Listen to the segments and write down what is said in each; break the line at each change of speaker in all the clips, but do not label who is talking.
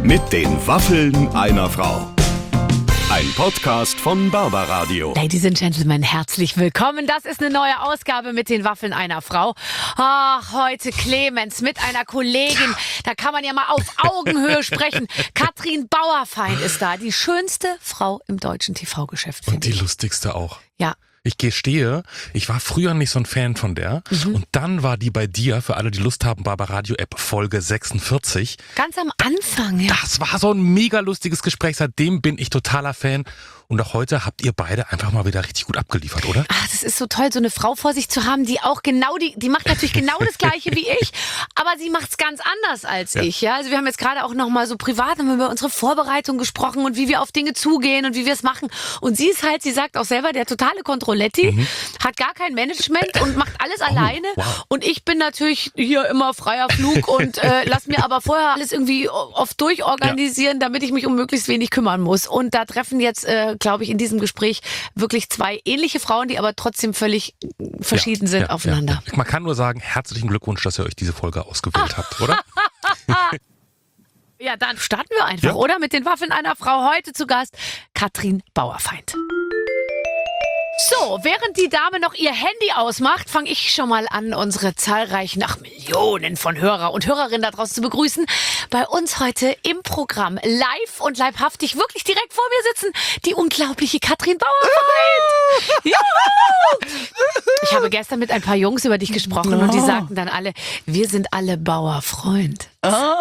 Mit den Waffeln einer Frau. Ein Podcast von Barbaradio.
Ladies and Gentlemen, herzlich willkommen. Das ist eine neue Ausgabe mit den Waffeln einer Frau. Ach, heute Clemens mit einer Kollegin. Da kann man ja mal auf Augenhöhe sprechen. Katrin Bauerfeind ist da. Die schönste Frau im deutschen TV-Geschäft, finde ich.
Und die lustigste auch.
Ja.
Ich gestehe, ich war früher nicht so ein Fan von der. Und dann war die bei dir, für alle, die Lust haben, Barbaradio-App Folge 46.
Ganz am Anfang, ja.
Das war so ein mega lustiges Gespräch. Seitdem bin ich totaler Fan. Und auch heute habt ihr beide einfach mal wieder richtig gut abgeliefert, oder?
Ach, das ist so toll, so eine Frau vor sich zu haben, die auch genau, die macht natürlich genau das Gleiche wie ich, aber sie macht's ganz anders als ich, ja. Also wir haben jetzt gerade auch noch mal so privat über unsere Vorbereitung gesprochen und wie wir auf Dinge zugehen und wie wir es machen. Und sie ist halt, sie sagt auch selber, der totale Controletti, hat gar kein Management und macht alles alleine.
Wow.
Und ich bin natürlich hier immer freier Flug und lass mir aber vorher alles irgendwie oft durchorganisieren, damit ich mich um möglichst wenig kümmern muss. Und da treffen jetzt glaube ich, in diesem Gespräch wirklich zwei ähnliche Frauen, die aber trotzdem völlig verschieden sind aufeinander.
Ja. Man kann nur sagen, herzlichen Glückwunsch, dass ihr euch diese Folge ausgewählt habt, oder?
Ja, dann starten wir einfach, oder? Mit den Waffeln einer Frau. Heute zu Gast Katrin Bauerfeind. So, während die Dame noch ihr Handy ausmacht, fange ich schon mal an, unsere zahlreichen, Millionen von Hörer und Hörerinnen da draußen zu begrüßen. Bei uns heute im Programm live und leibhaftig, wirklich direkt vor mir sitzen, die unglaubliche Katrin Bauerfeind. Juhu! Ich habe gestern mit ein paar Jungs über dich gesprochen und die sagten dann alle, wir sind alle Bauerfreund.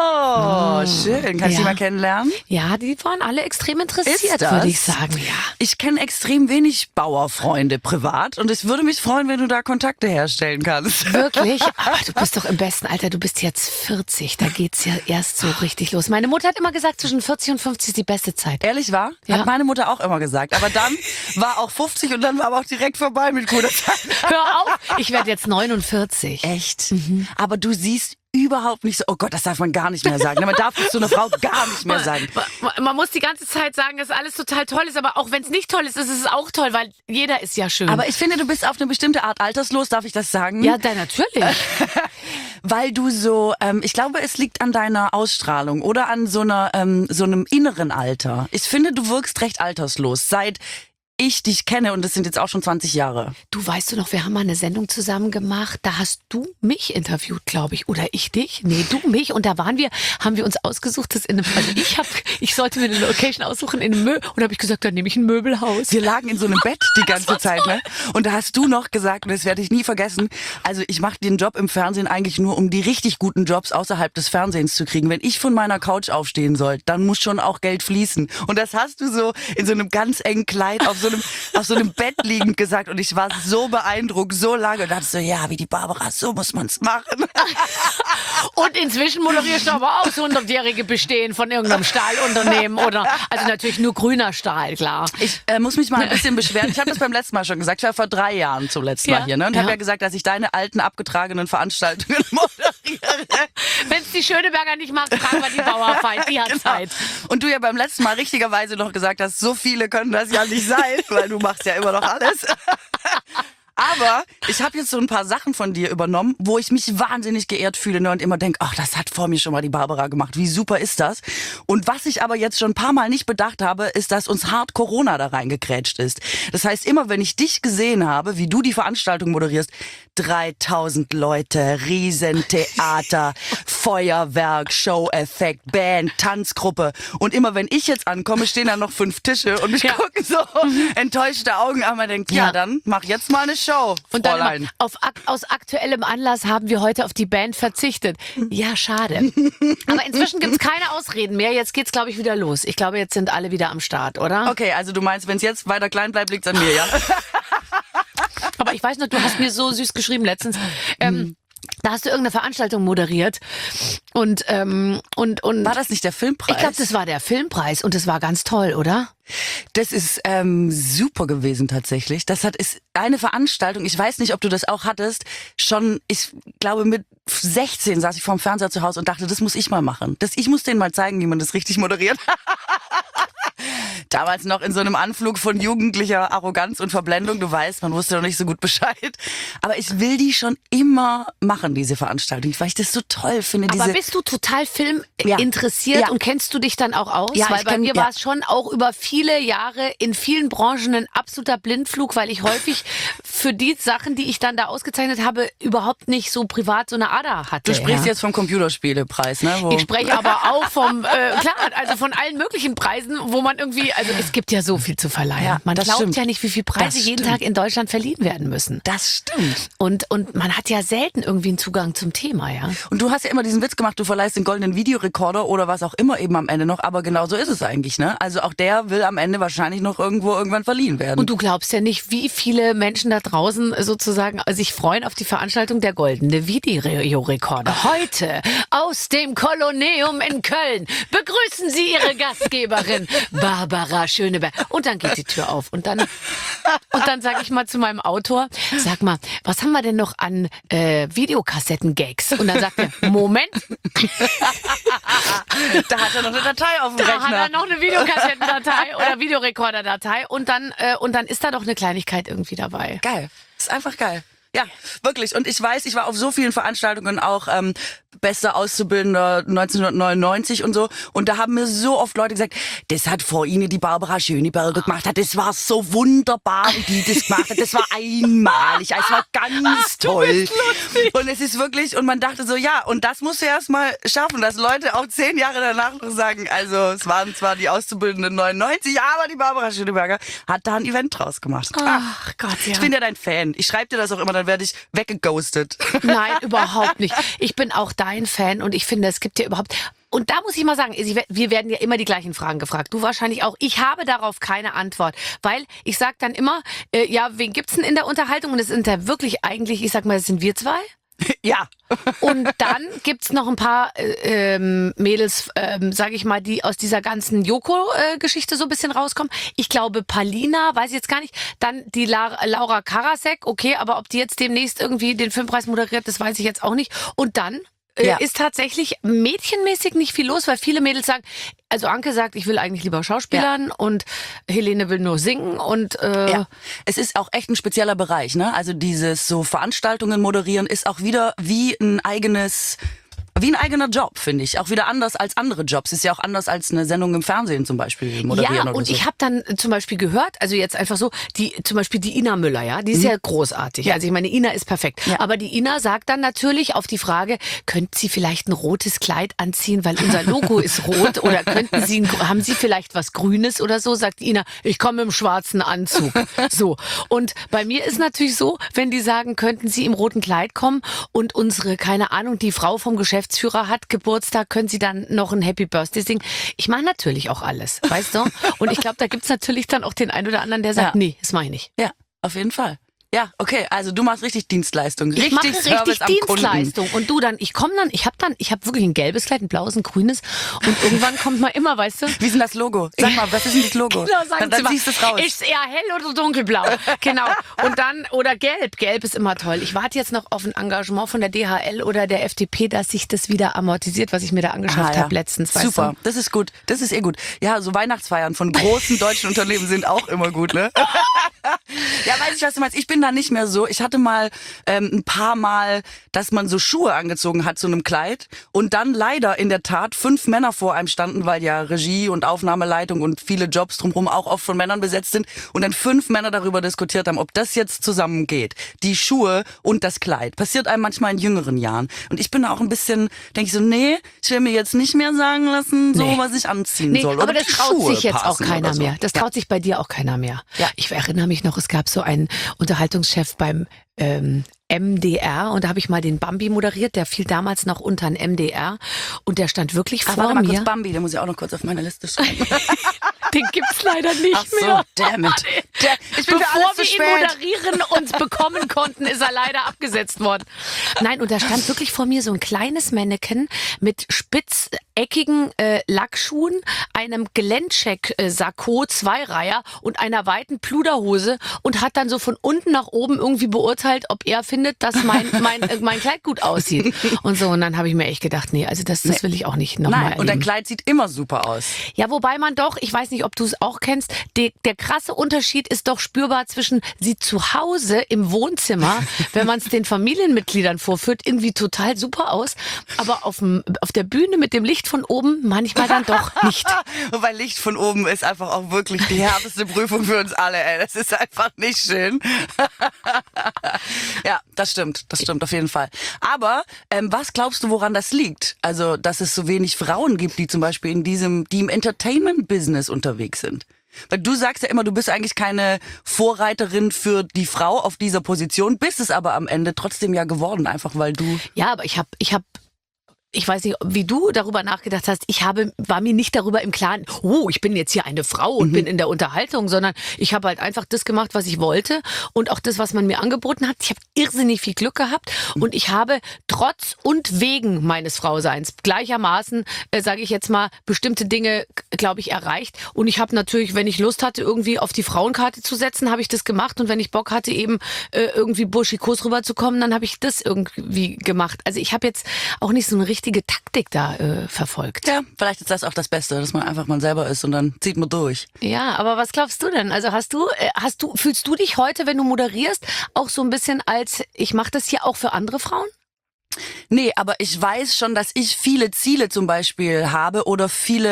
Oh, schön. Kannst du die mal kennenlernen?
Ja, die waren alle extrem interessiert,
Ist das?
würde ich sagen, ja.
Ich kenne extrem wenig Bauerfreunde privat und es würde mich freuen, wenn du da Kontakte herstellen kannst.
Wirklich? Aber du bist doch im besten Alter, du bist jetzt 40, da geht's ja erst so richtig los. Meine Mutter hat immer gesagt, zwischen 40 und 50 ist die beste Zeit.
Ehrlich wahr?
Ja.
Hat meine Mutter auch immer gesagt. Aber dann war auch 50 und dann war aber auch direkt vorbei mit guter Zeit.
Hör auf, ich werde jetzt 49.
Echt? Aber du siehst überhaupt nicht so, oh Gott, das darf man gar nicht mehr sagen. Man darf das zu einer Frau gar nicht mehr sagen.
Man muss die ganze Zeit sagen, dass alles total toll ist, aber auch wenn es nicht toll ist, ist es auch toll, weil jeder ist ja schön.
Aber ich finde, du bist auf eine bestimmte Art alterslos, darf ich das sagen?
ja, dann natürlich.
Weil du so, ich glaube, es liegt an deiner Ausstrahlung oder an so einem inneren Alter. Ich finde, du wirkst recht alterslos, seit ich dich kenne und das sind jetzt auch schon 20 Jahre.
Du, weißt du noch, wir haben mal eine Sendung zusammen gemacht, da hast du mich interviewt, glaube ich, oder ich dich? Nee, du mich und da haben wir uns ausgesucht, das in einem, also ich sollte mir eine Location aussuchen in einem Möbel und habe ich gesagt, dann nehme ich ein Möbelhaus.
Wir lagen in so einem Bett die ganze Zeit, ne? Und da hast du noch gesagt, und das werde ich nie vergessen, also ich mache den Job im Fernsehen eigentlich nur, um die richtig guten Jobs außerhalb des Fernsehens zu kriegen. Wenn ich von meiner Couch aufstehen soll, dann muss schon auch Geld fließen. Und das hast du so in so einem ganz engen Kleid auf so einem Bett liegend gesagt und ich war so beeindruckt, so lange und dachte so, ja, wie die Barbara, so muss man's machen.
Und inzwischen moderierst du aber auch das 100-jährige Bestehen von irgendeinem Stahlunternehmen oder, also natürlich nur grüner Stahl, klar.
Ich muss mich mal ein bisschen beschweren. Ich habe das beim letzten Mal schon gesagt. Ich war vor 3 Jahren zum letzten Mal hier, ne? Und habe ja gesagt, dass ich deine alten, abgetragenen Veranstaltungen moderiere.
Wenn es die Schöneberger nicht macht, fragen wir die Bauerfeind, die hat Zeit.
Und du ja beim letzten Mal richtigerweise noch gesagt hast, so viele können das ja nicht sein, weil du machst ja immer noch alles. Aber ich habe jetzt so ein paar Sachen von dir übernommen, wo ich mich wahnsinnig geehrt fühle, ne, und immer denke, ach, das hat vor mir schon mal die Barbara gemacht. Wie super ist das? Und was ich aber jetzt schon ein paar Mal nicht bedacht habe, ist, dass uns hart Corona da reingekrätscht ist. Das heißt, immer wenn ich dich gesehen habe, wie du die Veranstaltung moderierst, 3000 Leute, Riesentheater, Feuerwerk, Show-Effekt, Band, Tanzgruppe. Und immer wenn ich jetzt ankomme, stehen da noch 5 Tische und mich gucken so enttäuschte Augen an. Man denkt, ja, dann mach jetzt mal eine Show,
Und dann
Fräulein.
immer, aus aktuellem Anlass haben wir heute auf die Band verzichtet. Ja, schade. Aber inzwischen gibt's keine Ausreden mehr. Jetzt geht's, glaube ich, wieder los. Ich glaube, jetzt sind alle wieder am Start, oder?
Okay, also du meinst, wenn es jetzt weiter klein bleibt, liegt's an mir, ja?
Aber ich weiß noch, du hast mir so süß geschrieben letztens. Da hast du irgendeine Veranstaltung moderiert und
War das nicht der Filmpreis?
ich glaube, das war der Filmpreis und das war ganz toll, oder?
Das ist super gewesen tatsächlich. Ist eine Veranstaltung, ich weiß nicht, ob du das auch hattest, schon, ich glaube mit 16 saß ich vorm Fernseher zu Hause und dachte, das muss ich mal machen. Ich muss denen mal zeigen, wie man das richtig moderiert. Damals noch in so einem Anflug von jugendlicher Arroganz und Verblendung. Du weißt, man wusste noch nicht so gut Bescheid. Aber ich will die schon immer machen, diese Veranstaltung, weil ich das so toll finde.
Aber bist du total Film interessiert und kennst du dich dann auch aus?
Ja,
weil bei mir war es schon auch über viele Jahre in vielen Branchen ein absoluter Blindflug, weil ich häufig für die Sachen, die ich dann da ausgezeichnet habe, überhaupt nicht so privat so eine Ader hatte.
Du sprichst jetzt vom Computerspielepreis, ne?
Ich spreche aber auch vom, von allen möglichen Preisen, wo man irgendwie, also es gibt ja so viel zu verleihen.
Ja,
man glaubt
stimmt.
ja nicht, wie viele Preise jeden Tag in Deutschland verliehen werden müssen.
Das stimmt.
Und man hat ja selten irgendwie einen Zugang zum Thema, ja.
Und du hast ja immer diesen Witz gemacht, du verleihst den goldenen Videorekorder oder was auch immer eben am Ende noch, aber genau so ist es eigentlich, ne? Also auch der will am Ende wahrscheinlich noch irgendwann verliehen werden.
Und du glaubst ja nicht, wie viele Menschen da draußen sozusagen sich freuen auf die Veranstaltung der goldene Videorekorder. Heute aus dem Kolosseum in Köln begrüßen Sie Ihre Gastgeberin Barbara Schöneberg. Und dann geht die Tür auf und dann sage ich mal zu meinem Autor, sag mal, was haben wir denn noch an Videokassetten-Gags? Und dann sagt er, Moment.
Da hat er noch eine Datei auf dem Rechner.
Da hat er noch eine Videokassettendatei oder Videorekorderdatei und dann ist da doch eine Kleinigkeit irgendwie dabei.
Geil. Ist einfach geil. Ja, wirklich. Und ich weiß, ich war auf so vielen Veranstaltungen auch bester Auszubildender 1999 und so. Und da haben mir so oft Leute gesagt, das hat vor Ihnen die Barbara Schöneberger gemacht. Das war so wunderbar, wie die das gemacht hat. Das war einmalig. Es war ganz toll. Und es ist wirklich, und man dachte so, ja, und das musst du erst mal schaffen, dass Leute auch 10 Jahre danach noch sagen, also es waren zwar die Auszubildenden 99, aber die Barbara Schöneberger hat da ein Event draus gemacht.
Ach Gott, ja.
Ich bin ja dein Fan. Ich schreibe dir das auch immer, dann werde ich weggeghostet.
Nein, überhaupt nicht. Ich bin auch dein Fan und ich finde, es gibt ja überhaupt... Und da muss ich mal sagen, wir werden ja immer die gleichen Fragen gefragt. Du wahrscheinlich auch. Ich habe darauf keine Antwort, weil ich sage dann immer, wen gibt's denn in der Unterhaltung? Und es sind ja wirklich eigentlich, ich sag mal, es sind wir zwei.
Ja.
Und dann gibt's noch ein paar Mädels, sage ich mal, die aus dieser ganzen Joko-Geschichte so ein bisschen rauskommen. Ich glaube, Palina, weiß ich jetzt gar nicht. Dann die Laura Karasek, okay, aber ob die jetzt demnächst irgendwie den Filmpreis moderiert, das weiß ich jetzt auch nicht. Und dann ist tatsächlich mädchenmäßig nicht viel los, weil viele Mädels sagen, also Anke sagt, ich will eigentlich lieber Schauspielern und Helene will nur singen und
es ist auch echt ein spezieller Bereich, ne? Also dieses so Veranstaltungen moderieren ist auch wieder wie ein eigener Job, finde ich. Auch wieder anders als andere Jobs. Ist ja auch anders als eine Sendung im Fernsehen zum Beispiel moderieren
ja,
oder
und
so.
ich habe dann zum Beispiel gehört, also jetzt einfach so, zum Beispiel die Ina Müller, ja, die ist ja großartig.
Ja.
Also ich meine, Ina ist perfekt.
Ja.
Aber die Ina sagt dann natürlich auf die Frage, könnten Sie vielleicht ein rotes Kleid anziehen, weil unser Logo ist rot? Oder haben Sie vielleicht was Grünes oder so? Sagt Ina, ich komme im schwarzen Anzug. So. Und bei mir ist natürlich so, wenn die sagen, könnten Sie im roten Kleid kommen und unsere, keine Ahnung, die Frau vom Geschäftsführer hat Geburtstag, können Sie dann noch ein Happy Birthday singen? Ich mache natürlich auch alles, weißt du? Und ich glaube, da gibt's natürlich dann auch den einen oder anderen, der sagt, nee, das mache ich nicht.
Ja, auf jeden Fall. Ja, okay, also du machst richtig Dienstleistung.
Ich mache
Service
richtig
am
Dienstleistung. Und du dann, ich habe wirklich ein gelbes Kleid, ein blaues, ein grünes. Und irgendwann kommt man immer, weißt du?
Wie ist denn das Logo? Sag mal, was ist denn das Logo?
Genau, sagen
dann
Sie mal,
ziehst du es raus.
ist eher hell oder dunkelblau? Genau. Und dann, oder gelb. Gelb ist immer toll. Ich warte jetzt noch auf ein Engagement von der DHL oder der FDP, dass sich das wieder amortisiert, was ich mir da angeschafft habe letztens. Weißt
Super,
du?
das ist gut. Das ist gut. Ja, so Weihnachtsfeiern von großen deutschen Unternehmen sind auch immer gut, ne? Ja, weiß ich, was du meinst. Ich bin da nicht mehr so. Ich hatte mal ein paar Mal, dass man so Schuhe angezogen hat zu einem Kleid und dann leider in der Tat 5 Männer vor einem standen, weil ja Regie und Aufnahmeleitung und viele Jobs drumherum auch oft von Männern besetzt sind und dann 5 Männer darüber diskutiert haben, ob das jetzt zusammengeht. Die Schuhe und das Kleid. Passiert einem manchmal in jüngeren Jahren. Und ich bin da auch ein bisschen, denke ich so, nee, ich will mir jetzt nicht mehr sagen lassen, so was ich anziehen soll.
Aber
oder
das
die
traut
Schuhe
sich jetzt auch
passen
keiner
oder so.
mehr. Das traut sich bei dir auch keiner mehr.
Ja.
Ich erinnere mich noch, es gab so einen Unterhaltungschef beim MDR und da habe ich mal den Bambi moderiert, der fiel damals noch unter den MDR und der stand wirklich vor
warte mal
mir.
kurz, Bambi, den muss ich auch noch kurz auf meine Liste schreiben.
Den gibt's leider nicht
Ach so,
mehr.
damn it. Ich bin für
Bevor
alles zu
wir ihn
spät.
moderieren und bekommen konnten, ist er leider abgesetzt worden. Nein, und da stand wirklich vor mir so ein kleines Mannequin mit spitzeckigen Lackschuhen, einem Geläncheck-Sakko, Zweireiher und einer weiten Pluderhose und hat dann so von unten nach oben irgendwie beurteilt, ob er findet, dass mein Kleid gut aussieht. Und so, und dann habe ich mir echt gedacht, nee, also das will ich auch nicht nochmal
Nein,
erleben.
und dein Kleid sieht immer super aus.
Ja, wobei man doch, ich weiß nicht, ob du es auch kennst, der krasse Unterschied ist doch spürbar zwischen sie zu Hause im Wohnzimmer, wenn man es den Familienmitgliedern vorführt, irgendwie total super aus, aber auf der Bühne mit dem Licht von oben manchmal dann doch nicht.
Weil Licht von oben ist einfach auch wirklich die härteste Prüfung für uns alle, ey. Das ist einfach nicht schön. Ja, das stimmt auf jeden Fall. Aber was glaubst du, woran das liegt? Also, dass es so wenig Frauen gibt, die zum Beispiel die im Entertainment-Business unterwegs sind. Weil du sagst ja immer, du bist eigentlich keine Vorreiterin für die Frau auf dieser Position, bist es aber am Ende trotzdem ja geworden, einfach weil du...
Ja, aber ich weiß nicht, wie du darüber nachgedacht hast. War mir nicht darüber im Klaren, ich bin jetzt hier eine Frau und bin in der Unterhaltung, sondern ich habe halt einfach das gemacht, was ich wollte und auch das, was man mir angeboten hat. Ich habe irrsinnig viel Glück gehabt und ich habe trotz und wegen meines Frauseins gleichermaßen, sage ich jetzt mal, bestimmte Dinge, glaube ich, erreicht. Und ich habe natürlich, wenn ich Lust hatte, irgendwie auf die Frauenkarte zu setzen, habe ich das gemacht. Und wenn ich Bock hatte, eben irgendwie burschikos rüberzukommen, dann habe ich das irgendwie gemacht. Also ich habe jetzt auch nicht so eine richtige Taktik da verfolgt.
Ja, vielleicht ist das auch das Beste, dass man einfach mal selber ist und dann zieht man durch.
Ja, aber was glaubst du denn? Also fühlst du dich heute, wenn du moderierst, auch so ein bisschen als, ich mache das hier auch für andere Frauen?
Nee, aber ich weiß schon, dass ich viele Ziele zum Beispiel habe oder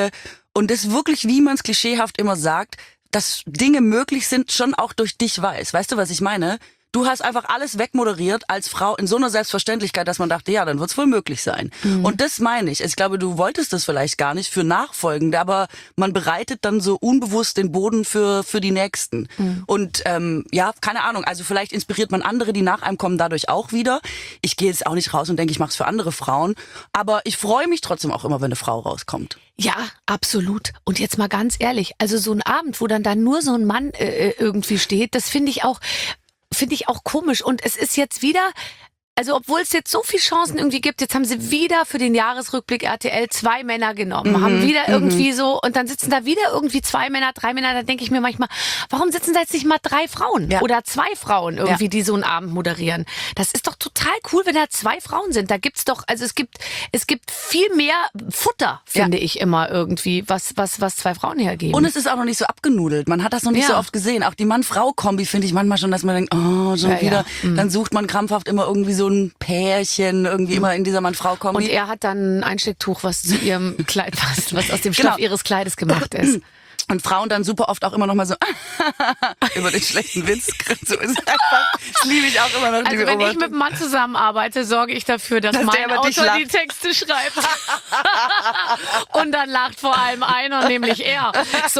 und das wirklich, wie man es klischeehaft immer sagt, dass Dinge möglich sind, schon auch durch dich weiß. Weißt du, was ich meine? Du hast einfach alles wegmoderiert als Frau in so einer Selbstverständlichkeit, dass man dachte, ja, dann wird's wohl möglich sein. Und das meine ich. Ich glaube, du wolltest das vielleicht gar nicht für Nachfolgende, aber man bereitet dann so unbewusst den Boden für die Nächsten. Und ja, keine Ahnung, also vielleicht inspiriert man andere, die nach einem kommen, dadurch auch wieder. Ich gehe jetzt auch nicht raus und denke, ich mache es für andere Frauen, aber ich freue mich trotzdem auch immer, wenn eine Frau rauskommt.
Ja, absolut. Und jetzt mal ganz ehrlich, also so ein Abend, wo dann da nur so ein Mann irgendwie steht, das finde ich auch komisch. Und es ist jetzt wieder, also obwohl es jetzt so viele Chancen irgendwie gibt, jetzt haben sie wieder für den Jahresrückblick RTL 2 Männer genommen, haben wieder irgendwie so, und dann sitzen da wieder irgendwie 2 Männer, 3 Männer, da denke ich mir manchmal, warum sitzen da jetzt nicht mal 3 Frauen oder 2 Frauen irgendwie, die so einen Abend moderieren? Das ist doch total cool, wenn da 2 Frauen sind. Da gibt's doch, also es gibt viel mehr Futter, finde ich immer irgendwie, was 2 Frauen hergeben.
Und es ist auch noch nicht so abgenudelt. Man hat das noch nicht so oft gesehen. Auch die Mann-Frau-Kombi finde ich manchmal schon, dass man denkt, schon wieder. Dann sucht man krampfhaft immer irgendwie so ein Pärchen, irgendwie immer in dieser Mann-Frau-Kombi.
Und er hat dann ein Einstecktuch, was zu ihrem Kleid passt, was aus dem Stoff ihres Kleides gemacht ist.
Und Frauen dann super oft auch immer noch mal so über den schlechten Witz. So ist einfach, das liebe ich auch immer noch.
Also wenn ich mit einem Mann zusammenarbeite, sorge ich dafür, dass mein Autor die Texte schreibt. Und dann lacht vor allem einer, nämlich er. So,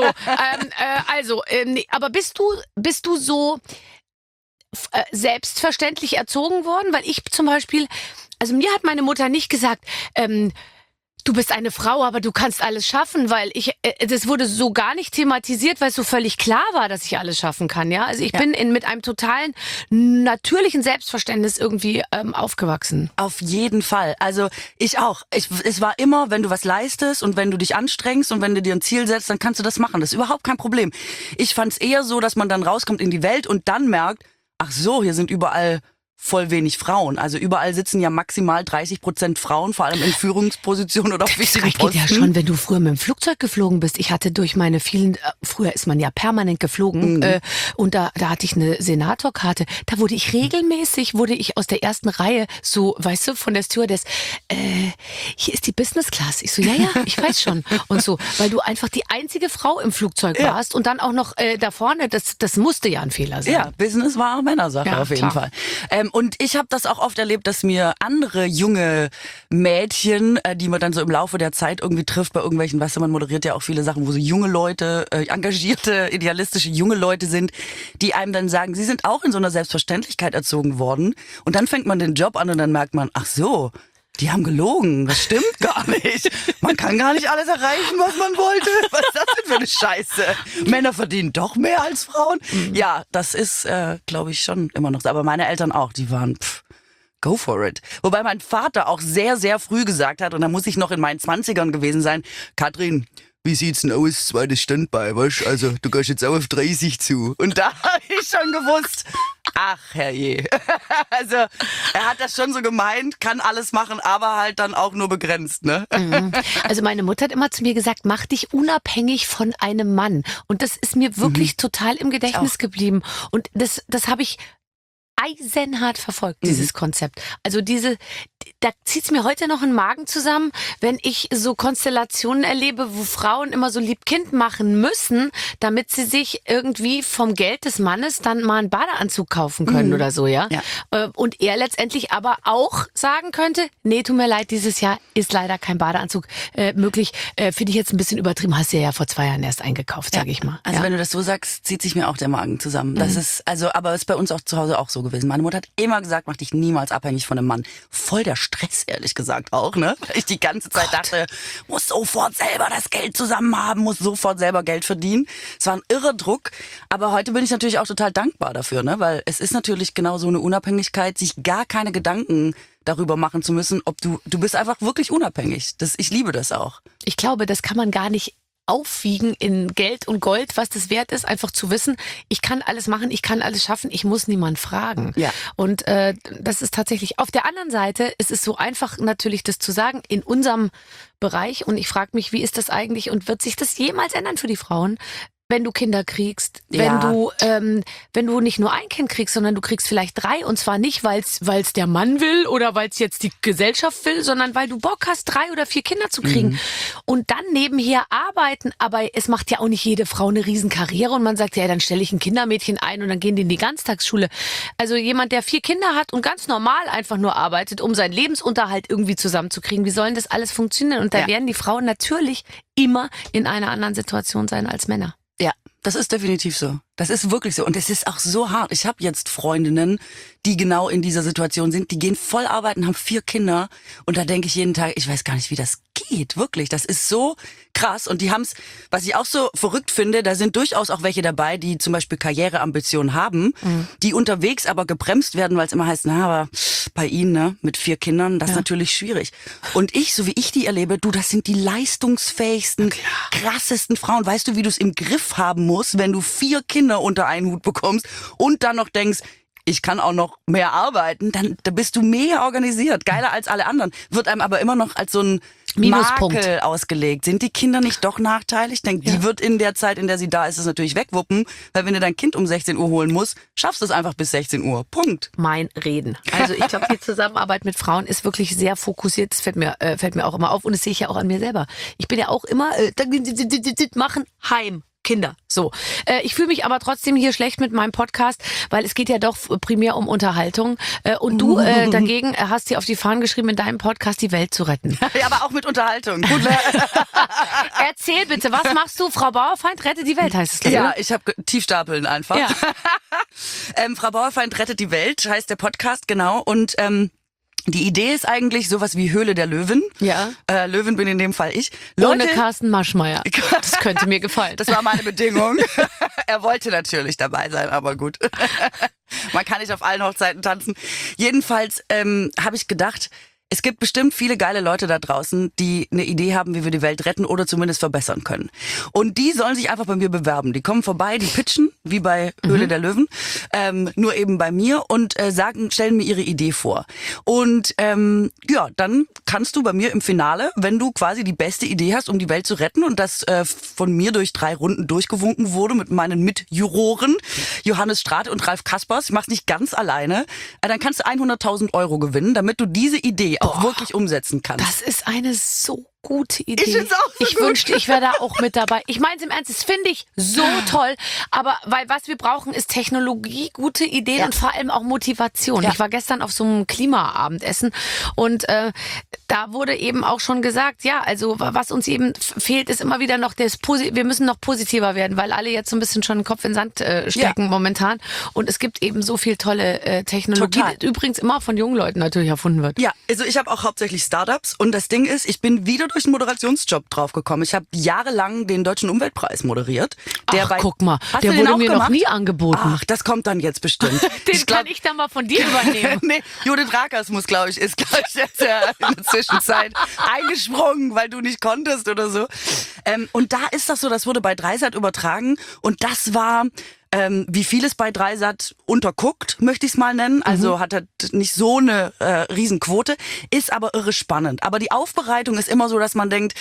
aber bist du so selbstverständlich erzogen worden? Weil ich zum Beispiel, also mir hat meine Mutter nicht gesagt, du bist eine Frau, aber du kannst alles schaffen, weil das wurde so gar nicht thematisiert, weil es so völlig klar war, dass ich alles schaffen kann, ja. Also ich bin mit einem totalen natürlichen Selbstverständnis irgendwie aufgewachsen.
Auf jeden Fall. Also ich auch. Es war immer, wenn du was leistest und wenn du dich anstrengst und wenn du dir ein Ziel setzt, dann kannst du das machen. Das ist überhaupt kein Problem. Ich fand es eher so, dass man dann rauskommt in die Welt und dann merkt, ach so, hier sind überall voll wenig Frauen. Also überall sitzen ja maximal 30% Frauen, vor allem in Führungspositionen oder auf wichtigen Posten.
Das geht ja schon, wenn du früher mit dem Flugzeug geflogen bist. Ich hatte durch meine vielen, früher ist man ja permanent geflogen, und da hatte ich eine Senatorkarte. Da wurde ich regelmäßig aus der ersten Reihe so, weißt du, von der Stewardess, hier ist die Business Class. Ich so, ja, ich weiß schon. Und so, weil du einfach die einzige Frau im Flugzeug warst und dann auch noch da vorne, das musste ja ein Fehler sein.
Ja, Business war auch Männersache auf jeden Fall. Und ich habe das auch oft erlebt, dass mir andere junge Mädchen, die man dann so im Laufe der Zeit irgendwie trifft bei irgendwelchen, weißt du, man moderiert ja auch viele Sachen, wo so junge Leute, engagierte, idealistische junge Leute sind, die einem dann sagen, sie sind auch in so einer Selbstverständlichkeit erzogen worden. Und dann fängt man den Job an und dann merkt man, ach so, die haben gelogen. Das stimmt gar nicht. Man kann gar nicht alles erreichen, was man wollte. Was ist das denn für eine Scheiße? Männer verdienen doch mehr als Frauen. Ja, das ist, glaube ich, schon immer noch so. Aber meine Eltern auch, die waren, go for it. Wobei mein Vater auch sehr, sehr früh gesagt hat, und da muss ich noch in meinen 20ern gewesen sein, Katrin, wie sieht's denn aus? Zweites Standbein, weißt? Also, du gehst jetzt auch auf 30 zu. Und da habe ich schon gewusst, Ach, herrje. Also, er hat das schon so gemeint, kann alles machen, aber halt dann auch nur begrenzt, ne?
Also meine Mutter hat immer zu mir gesagt, mach dich unabhängig von einem Mann. Und das ist mir wirklich total im Gedächtnis geblieben. Und das habe ich eisenhart verfolgt, dieses Konzept. Also da zieht's mir heute noch einen Magen zusammen, wenn ich so Konstellationen erlebe, wo Frauen immer so Lieb-Kind machen müssen, damit sie sich irgendwie vom Geld des Mannes dann mal einen Badeanzug kaufen können oder so, ja? Und er letztendlich aber auch sagen könnte, nee, tut mir leid, dieses Jahr ist leider kein Badeanzug möglich. Finde ich jetzt ein bisschen übertrieben, hast du ja vor 2 Jahren erst eingekauft, sage ich mal.
Also wenn du das so sagst, zieht sich mir auch der Magen zusammen. Das ist, aber ist bei uns auch zu Hause auch so gewesen. Meine Mutter hat immer gesagt, mach dich niemals abhängig von einem Mann. Voll der Stress, ehrlich gesagt auch, ne? Weil ich die ganze Zeit dachte, muss sofort selber das Geld zusammen haben, muss sofort selber Geld verdienen. Es war ein irrer Druck, aber heute bin ich natürlich auch total dankbar dafür, ne? Weil es ist natürlich genau so eine Unabhängigkeit, sich gar keine Gedanken darüber machen zu müssen, ob du bist einfach wirklich unabhängig. Ich liebe das auch.
Ich glaube, das kann man gar nicht aufwiegen in Geld und Gold, was das wert ist, einfach zu wissen, ich kann alles machen, ich kann alles schaffen, ich muss niemand fragen.
Ja.
Und das ist tatsächlich, auf der anderen Seite ist es so einfach natürlich das zu sagen, in unserem Bereich, und ich frage mich, wie ist das eigentlich und wird sich das jemals ändern für die Frauen? Wenn du Kinder kriegst, wenn du nicht nur ein Kind kriegst, sondern du kriegst vielleicht 3, und zwar nicht, weil's der Mann will oder weil's jetzt die Gesellschaft will, sondern weil du Bock hast, 3 oder 4 Kinder zu kriegen und dann nebenher arbeiten. Aber es macht ja auch nicht jede Frau eine Riesenkarriere und man sagt, ja, dann stelle ich ein Kindermädchen ein und dann gehen die in die Ganztagsschule. Also jemand, der 4 Kinder hat und ganz normal einfach nur arbeitet, um seinen Lebensunterhalt irgendwie zusammenzukriegen, wie sollen das alles funktionieren? Und da werden die Frauen natürlich immer in einer anderen Situation sein als Männer.
Ja, das ist definitiv so. Das ist wirklich so. Und es ist auch so hart. Ich habe jetzt Freundinnen, die genau in dieser Situation sind. Die gehen voll arbeiten, haben 4 Kinder. Und da denke ich jeden Tag, ich weiß gar nicht, wie das geht. Wirklich. Das ist so krass. Und die haben's, was ich auch so verrückt finde, da sind durchaus auch welche dabei, die zum Beispiel Karriereambitionen haben, die unterwegs aber gebremst werden, weil es immer heißt, na, aber bei ihnen, ne, mit 4 Kindern, das ist natürlich schwierig. Und so wie ich die erlebe, das sind die leistungsfähigsten, krassesten Frauen. Weißt du, wie du es im Griff haben musst, wenn du 4 Kinder unter einen Hut bekommst und dann noch denkst, ich kann auch noch mehr arbeiten, da bist du mega organisiert, geiler als alle anderen. Wird einem aber immer noch als so ein
Minuspunkt
Makel ausgelegt. Sind die Kinder nicht doch nachteilig? Ich denke, die wird in der Zeit, in der sie da ist, es natürlich wegwuppen, weil wenn du dein Kind um 16 Uhr holen musst, schaffst du es einfach bis 16 Uhr. Punkt.
Mein Reden. Also ich glaube, die Zusammenarbeit mit Frauen ist wirklich sehr fokussiert. Das fällt mir auch immer auf und das sehe ich ja auch an mir selber. Ich bin ja auch immer machen, heim. Kinder. So. Ich fühle mich aber trotzdem hier schlecht mit meinem Podcast, weil es geht ja doch primär um Unterhaltung. Und du dagegen hast dir auf die Fahnen geschrieben, in deinem Podcast die Welt zu retten.
Ja, aber auch mit Unterhaltung. Gut.
Erzähl bitte, was machst du? Frau Bauerfeind rettet die Welt, heißt es, glaube ich.
Ja, ich habe Tiefstapeln einfach.
Ja.
Frau Bauerfeind rettet die Welt, heißt der Podcast, genau. Und die Idee ist eigentlich sowas wie Höhle der Löwen.
Ja.
Löwen bin in dem Fall ich.
Ohne Carsten Maschmeyer. Das könnte mir gefallen.
Das war meine Bedingung. Er wollte natürlich dabei sein, aber gut. Man kann nicht auf allen Hochzeiten tanzen. Jedenfalls habe ich gedacht, es gibt bestimmt viele geile Leute da draußen, die eine Idee haben, wie wir die Welt retten oder zumindest verbessern können. Und die sollen sich einfach bei mir bewerben. Die kommen vorbei, die pitchen, wie bei Höhle der Löwen, nur eben bei mir und stellen mir ihre Idee vor. Und dann kannst du bei mir im Finale, wenn du quasi die beste Idee hast, um die Welt zu retten und das von mir durch 3 Runden durchgewunken wurde mit meinen Mitjuroren, Johannes Strate und Ralf Kaspers, ich mach's nicht ganz alleine, dann kannst du 100.000 € gewinnen, damit du diese Idee auch wirklich umsetzen kannst.
Das ist eine so gute Idee.
Ich find's auch so
Ich wünschte, ich wäre da auch mit dabei. Ich meine es im Ernst, das finde ich so toll. Aber weil was wir brauchen, ist Technologie, gute Ideen und vor allem auch Motivation. Ja. Ich war gestern auf so einem Klimaabendessen und da wurde eben auch schon gesagt, ja, also was uns eben fehlt, ist immer wieder noch wir müssen noch positiver werden, weil alle jetzt so ein bisschen schon den Kopf in den Sand stecken momentan. Und es gibt eben so viel tolle Technologie, die übrigens immer von jungen Leuten natürlich erfunden wird.
Ja, also ich habe auch hauptsächlich Startups und das Ding ist, ich bin wieder durch einen Moderationsjob draufgekommen. Ich habe jahrelang den Deutschen Umweltpreis moderiert.
Guck mal, der wurde mir noch nie angeboten.
Ach, das kommt dann jetzt bestimmt.
Kann ich dann mal von dir übernehmen.
Nee, Judith Rakers ist, glaube ich, jetzt in der Zwischenzeit eingesprungen, weil du nicht konntest oder so. Und da ist das so, das wurde bei Dreisat übertragen und das war wie vieles bei Dreisat unterguckt, möchte ich es mal nennen. Also hat er nicht so eine Riesenquote, ist aber irre spannend. Aber die Aufbereitung ist immer so, dass man denkt,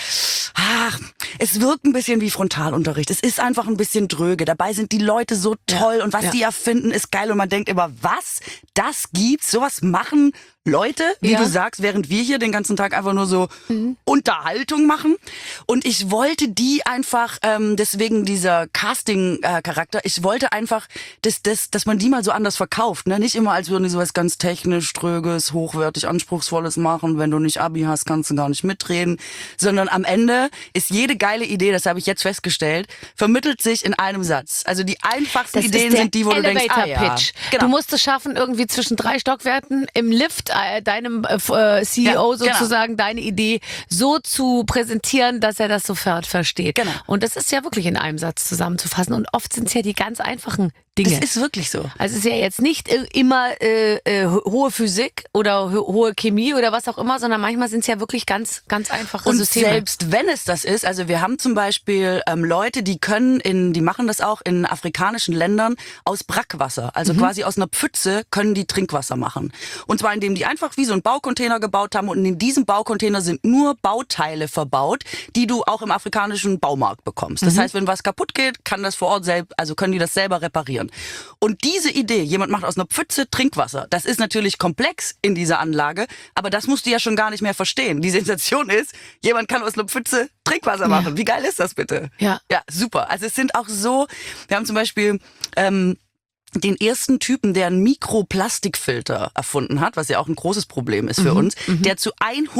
es wirkt ein bisschen wie Frontalunterricht. Es ist einfach ein bisschen dröge. Dabei sind die Leute so toll und was die erfinden, ist geil. Und man denkt immer, was? Das gibt's? Sowas machen Leute, wie du sagst, während wir hier den ganzen Tag einfach nur so Unterhaltung machen. Und ich wollte die einfach, deswegen dieser Casting-Charakter, ich wollte einfach, dass man die mal so anders verkauft. Ne? Nicht immer, als würden die sowas ganz technisch, tröges, hochwertig, anspruchsvolles machen. Wenn du nicht Abi hast, kannst du gar nicht mitreden. Sondern am Ende ist jede geile Idee, das habe ich jetzt festgestellt, vermittelt sich in einem Satz. Also die einfachsten Ideen sind die, wo du denkst,
Pitch. Genau. Du musst es schaffen, irgendwie zwischen 3 Stockwerken im Lift deinem CEO sozusagen deine Idee so zu präsentieren, dass er das sofort versteht.
Genau.
Und das ist ja wirklich in einem Satz zusammenzufassen. Und oft sind es ja die ganz einfachen Dinge.
Das ist wirklich so.
Also es ist ja jetzt nicht immer hohe Physik oder hohe Chemie oder was auch immer, sondern manchmal sind es ja wirklich ganz, ganz einfache
Und
Systeme.
selbst wenn es das ist, also wir haben zum Beispiel Leute, die machen das auch in afrikanischen Ländern aus Brackwasser. Also quasi aus einer Pfütze können die Trinkwasser machen. Und zwar indem die einfach wie so einen Baucontainer gebaut haben und in diesem Baucontainer sind nur Bauteile verbaut, die du auch im afrikanischen Baumarkt bekommst. Das heißt, wenn was kaputt geht, kann das vor Ort können die das selber reparieren. Und diese Idee, jemand macht aus einer Pfütze Trinkwasser, das ist natürlich komplex in dieser Anlage, aber das musst du ja schon gar nicht mehr verstehen. Die Sensation ist, jemand kann aus einer Pfütze Trinkwasser machen. Wie geil ist das bitte?
Ja.
Ja, super. Also es sind auch so, wir haben zum Beispiel den ersten Typen, der einen Mikroplastikfilter erfunden hat, was ja auch ein großes Problem ist für uns, der zu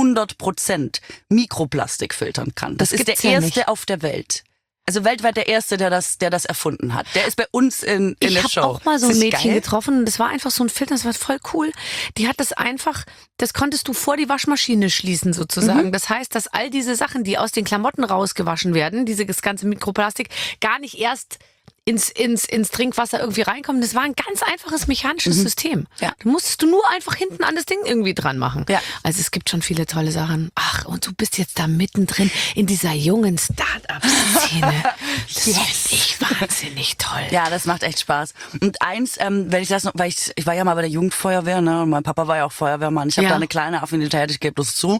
100% Mikroplastik filtern kann. Das ist der erste auf der Welt. Also weltweit der erste, der das erfunden hat. Der ist bei uns in der Show.
Ich habe auch mal so ein Mädchen
geil?
getroffen und das war einfach so ein Filter, das war voll cool. Die hat das einfach, das konntest du vor die Waschmaschine schließen sozusagen. Das heißt, dass all diese Sachen, die aus den Klamotten rausgewaschen werden, das ganze Mikroplastik, gar nicht erst ins Trinkwasser irgendwie reinkommen. Das war ein ganz einfaches mechanisches System.
Ja.
Du musstest nur einfach hinten an das Ding irgendwie dran machen.
Ja.
Also es gibt schon viele tolle Sachen. Ach, und du bist jetzt da mittendrin in dieser jungen Start-up-Szene. Das finde ich wahnsinnig toll.
Ja, das macht echt Spaß. Und eins, wenn ich das noch, weil ich war ja mal bei der Jugendfeuerwehr, ne, und mein Papa war ja auch Feuerwehrmann. Ich habe da eine kleine Affinität, ich gebe das zu.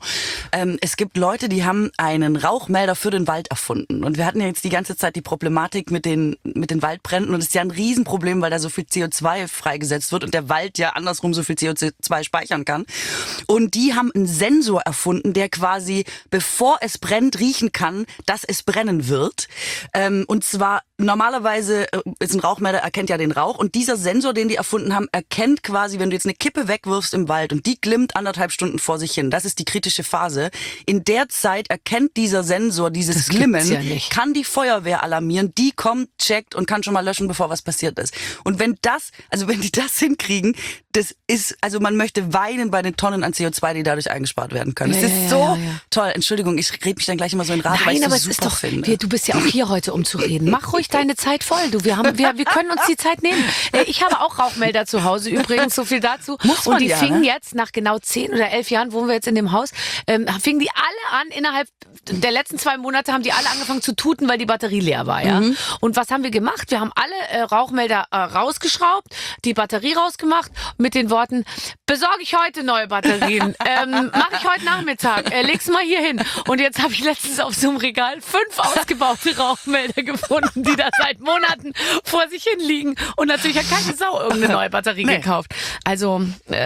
Es gibt Leute, die haben einen Rauchmelder für den Wald erfunden. Und wir hatten ja jetzt die ganze Zeit die Problematik mit den Waldbränden und das ist ja ein Riesenproblem, weil da so viel CO2 freigesetzt wird und der Wald ja andersrum so viel CO2 speichern kann. Und die haben einen Sensor erfunden, der quasi, bevor es brennt, riechen kann, dass es brennen wird. Und zwar normalerweise ist ein Rauchmelder, erkennt ja den Rauch und dieser Sensor, den die erfunden haben, erkennt quasi, wenn du jetzt eine Kippe wegwirfst im Wald und die glimmt 1,5 Stunden vor sich hin. Das ist die kritische Phase. In der Zeit erkennt dieser Sensor dieses Glimmen, kann die Feuerwehr alarmieren, die kommt, checkt und kann schon mal löschen, bevor was passiert ist. Und wenn die das hinkriegen, das ist, also man möchte weinen bei den Tonnen an CO2, die dadurch eingespart werden können. Das ist so toll. Entschuldigung, ich rede mich dann gleich immer so in Rage, weil ich das super finde.
Du bist ja auch hier heute, um zu reden. Mach ruhig deine Zeit voll. Wir können uns die Zeit nehmen. Ich habe auch Rauchmelder zu Hause übrigens, so viel dazu. Und die fingen jetzt nach genau 10 oder 11 Jahren, wohnen wir jetzt in dem Haus, fingen die alle an, innerhalb der letzten 2 Monate haben die alle angefangen zu tuten, weil die Batterie leer war. Ja. Und was haben wir gemacht? Wir haben alle Rauchmelder rausgeschraubt, die Batterie rausgemacht mit den Worten, besorge ich heute neue Batterien, mache ich heute Nachmittag, leg's mal hier hin. Und jetzt habe ich letztens auf so einem Regal 5 ausgebaute Rauchmelder gefunden, die da seit Monaten vor sich hin liegen. Und natürlich hat keine Sau irgendeine neue Batterie gekauft. Also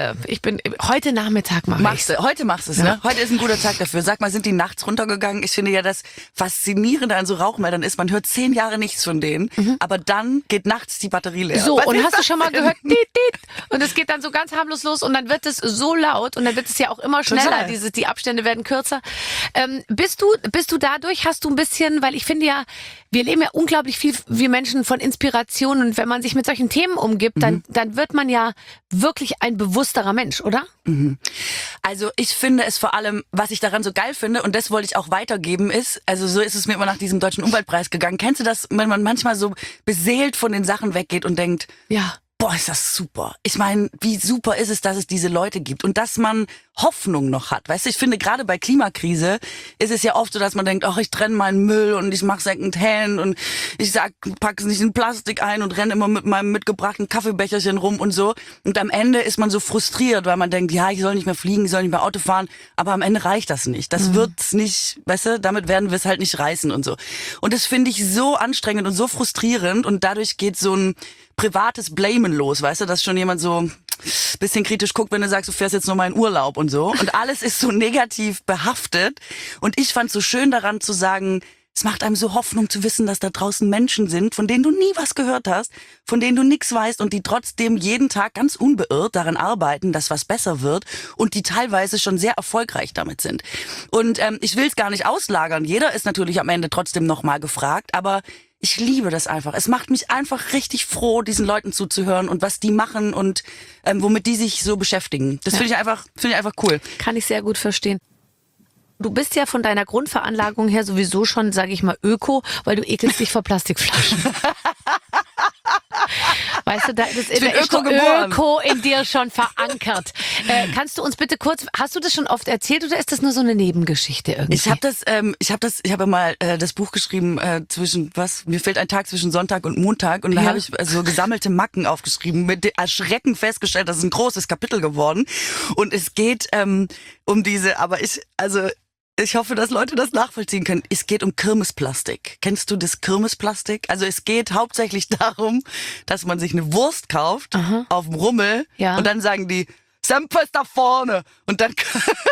heute Nachmittag mache ich's.
Heute machst du es, ne? Heute ist ein guter Tag dafür. Sag mal, sind die nachts runtergegangen? Ich finde ja, das Faszinierende an so Rauchmeldern ist, man hört 10 Jahre nichts von denen, aber dann geht nachts die Batterie leer.
So, und hast du schon mal gehört, dit, dit, und es geht dann so ganz harmlos los und dann wird es so laut und dann wird es ja auch immer schneller, die Abstände werden kürzer. Bist du dadurch, hast du ein bisschen, weil ich finde ja, wir leben ja unglaublich viel, wir Menschen, von Inspiration und wenn man sich mit solchen Themen umgibt, dann wird man ja wirklich ein bewussterer Mensch, oder?
Also ich finde es vor allem, was ich daran so geil finde und das wollte ich auch weitergeben ist, also so ist es mir immer nach diesem Deutschen Umweltpreis gegangen. Kennst du das, wenn man manchmal so beseelt von den Sachen weggeht und denkt, boah, ist das super. Ich meine, wie super ist es, dass es diese Leute gibt und dass man Hoffnung noch hat. Weißt du, ich finde gerade bei Klimakrise ist es ja oft so, dass man denkt, ach, ich trenne meinen Müll und ich mache Secondhand und ich pack es nicht in Plastik ein und renne immer mit meinem mitgebrachten Kaffeebecherchen rum und so. Und am Ende ist man so frustriert, weil man denkt, ja, ich soll nicht mehr fliegen, ich soll nicht mehr Auto fahren, aber am Ende reicht das nicht. Das wird's nicht, weißt du, damit werden wir es halt nicht reißen und so. Und das finde ich so anstrengend und so frustrierend und dadurch geht so ein privates Blamen los, weißt du, dass schon jemand so bisschen kritisch guckt, wenn du sagst, du fährst jetzt nur mal in Urlaub und so. Und alles ist so negativ behaftet. Und ich fand so schön daran zu sagen, es macht einem so Hoffnung zu wissen, dass da draußen Menschen sind, von denen du nie was gehört hast, von denen du nichts weißt und die trotzdem jeden Tag ganz unbeirrt daran arbeiten, dass was besser wird und die teilweise schon sehr erfolgreich damit sind. Und ich will es gar nicht auslagern. Jeder ist natürlich am Ende trotzdem nochmal gefragt, aber ich liebe das einfach. Es macht mich einfach richtig froh, diesen Leuten zuzuhören und was die machen und womit die sich so beschäftigen. Das finde ich einfach cool.
Kann ich sehr gut verstehen. Du bist ja von deiner Grundveranlagung her sowieso schon, sage ich mal, öko, weil du ekelst dich vor Plastikflaschen. Weißt du, da ist Öko in dir schon verankert. Kannst du uns bitte kurz, hast du das schon oft erzählt oder ist das nur so eine Nebengeschichte irgendwie?
Ich habe mal das Buch geschrieben mir fehlt ein Tag zwischen Sonntag und Montag und da habe ich so gesammelte Macken aufgeschrieben, mit Erschrecken festgestellt, das ist ein großes Kapitel geworden und es geht um diese, ich hoffe, dass Leute das nachvollziehen können. Es geht um Kirmesplastik. Kennst du das Kirmesplastik? Also es geht hauptsächlich darum, dass man sich eine Wurst kauft auf dem Rummel und dann sagen die, Senf ist da vorne. Und dann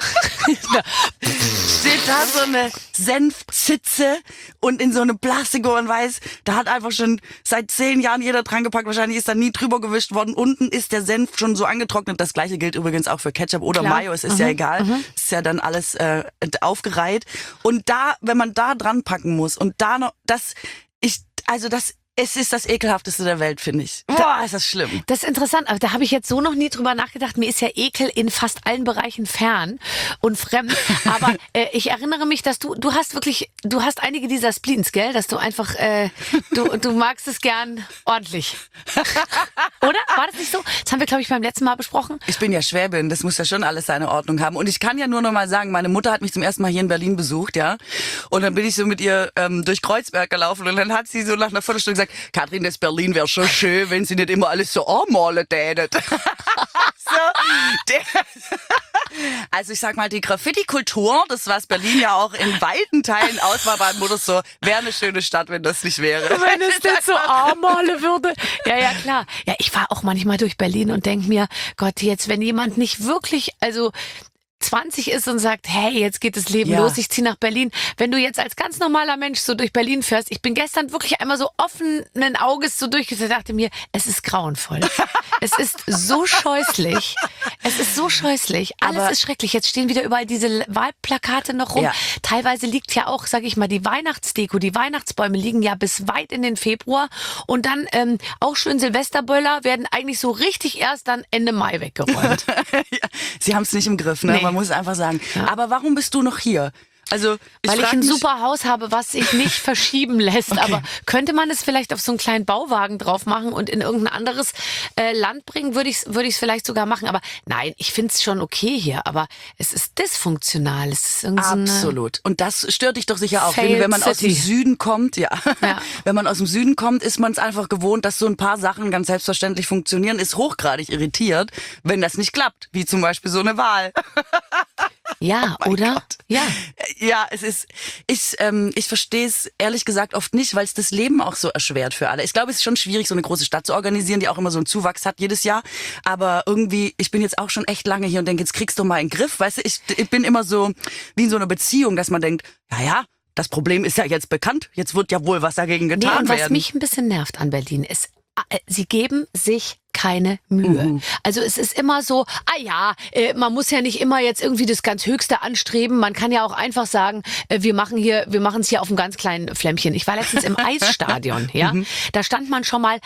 steht da so eine Senfzitze und in so eine Plastik, wo man weiß, da hat einfach schon seit 10 Jahren jeder dran gepackt. Wahrscheinlich ist da nie drüber gewischt worden. Unten ist der Senf schon so angetrocknet. Das gleiche gilt übrigens auch für Ketchup oder Mayo. Es ist ja egal. Es ist ja dann alles aufgereiht. Und da, wenn man da dran packen muss und da noch, es ist das Ekelhafteste der Welt, finde ich. Boah, ist das schlimm.
Das ist interessant, aber da habe ich jetzt so noch nie drüber nachgedacht. Mir ist ja Ekel in fast allen Bereichen fern und fremd. Aber ich erinnere mich, dass du hast einige dieser Spleens, gell? Dass du einfach, du magst es gern ordentlich. Oder? War das nicht so? Das haben wir, glaube ich, beim letzten Mal besprochen.
Ich bin ja Schwäbin, das muss ja schon alles seine Ordnung haben. Und ich kann ja nur noch mal sagen, meine Mutter hat mich zum ersten Mal hier in Berlin besucht, ja. Und dann bin ich so mit ihr durch Kreuzberg gelaufen und dann hat sie so nach einer Viertelstunde gesagt, Katrin, das Berlin wäre schon schön, wenn sie nicht immer alles so anmalen tätet. Also ich sag mal, die Graffiti-Kultur, das was Berlin ja auch in weiten Teilen aus war, bei Mutter so, wäre eine schöne Stadt, wenn das nicht wäre.
Wenn es nicht so anmalen würde. Ja, klar. Ja, ich fahre auch manchmal durch Berlin und denke mir, Gott, jetzt, wenn jemand nicht wirklich, 20 ist und sagt, hey, jetzt geht das Leben los, ich ziehe nach Berlin. Wenn du jetzt als ganz normaler Mensch so durch Berlin fährst, ich bin gestern wirklich einmal so offenen Auges so durchgesetzt, dachte mir, es ist grauenvoll. Es ist so scheußlich. Es ist so scheußlich. Alles ist schrecklich. Jetzt stehen wieder überall diese Wahlplakate noch rum. Ja. Teilweise liegt ja auch, sag ich mal, die Weihnachtsdeko, die Weihnachtsbäume liegen ja bis weit in den Februar. Und dann auch schön Silvesterböller werden eigentlich so richtig erst dann Ende Mai weggeräumt.
Ja, sie haben es nicht im Griff, ne? Nee. Man muss es einfach sagen. Ja. Aber warum bist du noch hier? Also
weil ich ein super Haus habe, was sich nicht verschieben lässt. Okay. Aber könnte man es vielleicht auf so einen kleinen Bauwagen drauf machen und in irgendein anderes Land bringen, würde ich es vielleicht sogar machen. Aber nein, ich finde es schon okay hier. Aber es ist dysfunktional. Es ist
absolut. Und das stört dich doch sicher auch. Wenn man aus dem Süden kommt, wenn man aus dem Süden kommt, ist man es einfach gewohnt, dass so ein paar Sachen ganz selbstverständlich funktionieren, ist hochgradig irritiert, wenn das nicht klappt. Wie zum Beispiel so eine Wahl.
Ja, oh oder?
Gott. Ja, es ist, ich verstehe es ehrlich gesagt oft nicht, weil es das Leben auch so erschwert für alle. Ich glaube, es ist schon schwierig, so eine große Stadt zu organisieren, die auch immer so einen Zuwachs hat jedes Jahr. Aber irgendwie, ich bin jetzt auch schon echt lange hier und denke, jetzt kriegst du mal einen Griff. Weißt du, ich bin immer so wie in so einer Beziehung, dass man denkt, das Problem ist ja jetzt bekannt, jetzt wird ja wohl was dagegen getan werden.
Was mich ein bisschen nervt an Berlin ist, sie geben sich keine Mühe. Also es ist immer so, man muss ja nicht immer jetzt irgendwie das ganz Höchste anstreben. Man kann ja auch einfach sagen, wir machen es hier auf einem ganz kleinen Flämmchen. Ich war letztens im Eisstadion, da stand man schon mal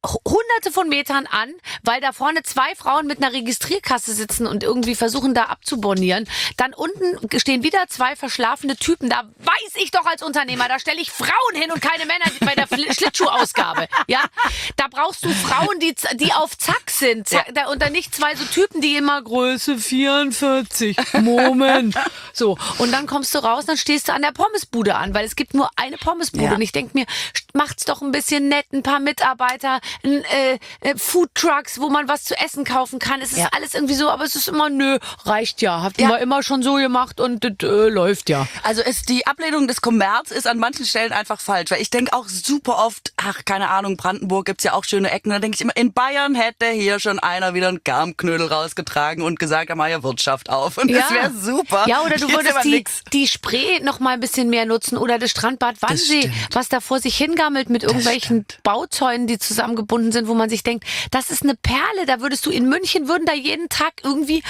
hunderte von Metern an, weil da vorne 2 Frauen mit einer Registrierkasse sitzen und irgendwie versuchen da abzubonnieren. Dann unten stehen wieder 2 verschlafene Typen. Da weiß ich doch als Unternehmer, da stelle ich Frauen hin und keine Männer bei der Schlittschuhausgabe. Ja, da brauchst du Frauen, die auf Zack sind. Und dann nicht 2 so Typen, die immer Größe 44. Moment. So. Und dann kommst du raus, dann stehst du an der Pommesbude an, weil es gibt nur eine Pommesbude.
Ja.
Und ich denke mir, macht's doch ein bisschen nett, ein paar Mitarbeiter, Foodtrucks, wo man was zu essen kaufen kann. Es ist alles irgendwie so, aber es ist immer, reicht ja. Habt ihr mal immer schon so gemacht und das läuft ja.
Also die Ablehnung des Kommerz ist an manchen Stellen einfach falsch, weil ich denke auch super oft, keine Ahnung, Brandenburg gibt's ja auch schöne Ecken, da denke ich immer, in Bayern hätte hier schon einer wieder einen Garmknödel rausgetragen und gesagt, da mach ja Wirtschaft auf. Und das wäre super.
Ja, oder du
Hier ist
würdest
aber
die,
nix.
die Spree noch mal ein bisschen mehr nutzen oder das Strandbad Wannsee, was da vor sich hingammelt mit irgendwelchen Bauzäunen, die zusammengebunden sind, wo man sich denkt, das ist eine Perle, da würdest du in München, würden da jeden Tag irgendwie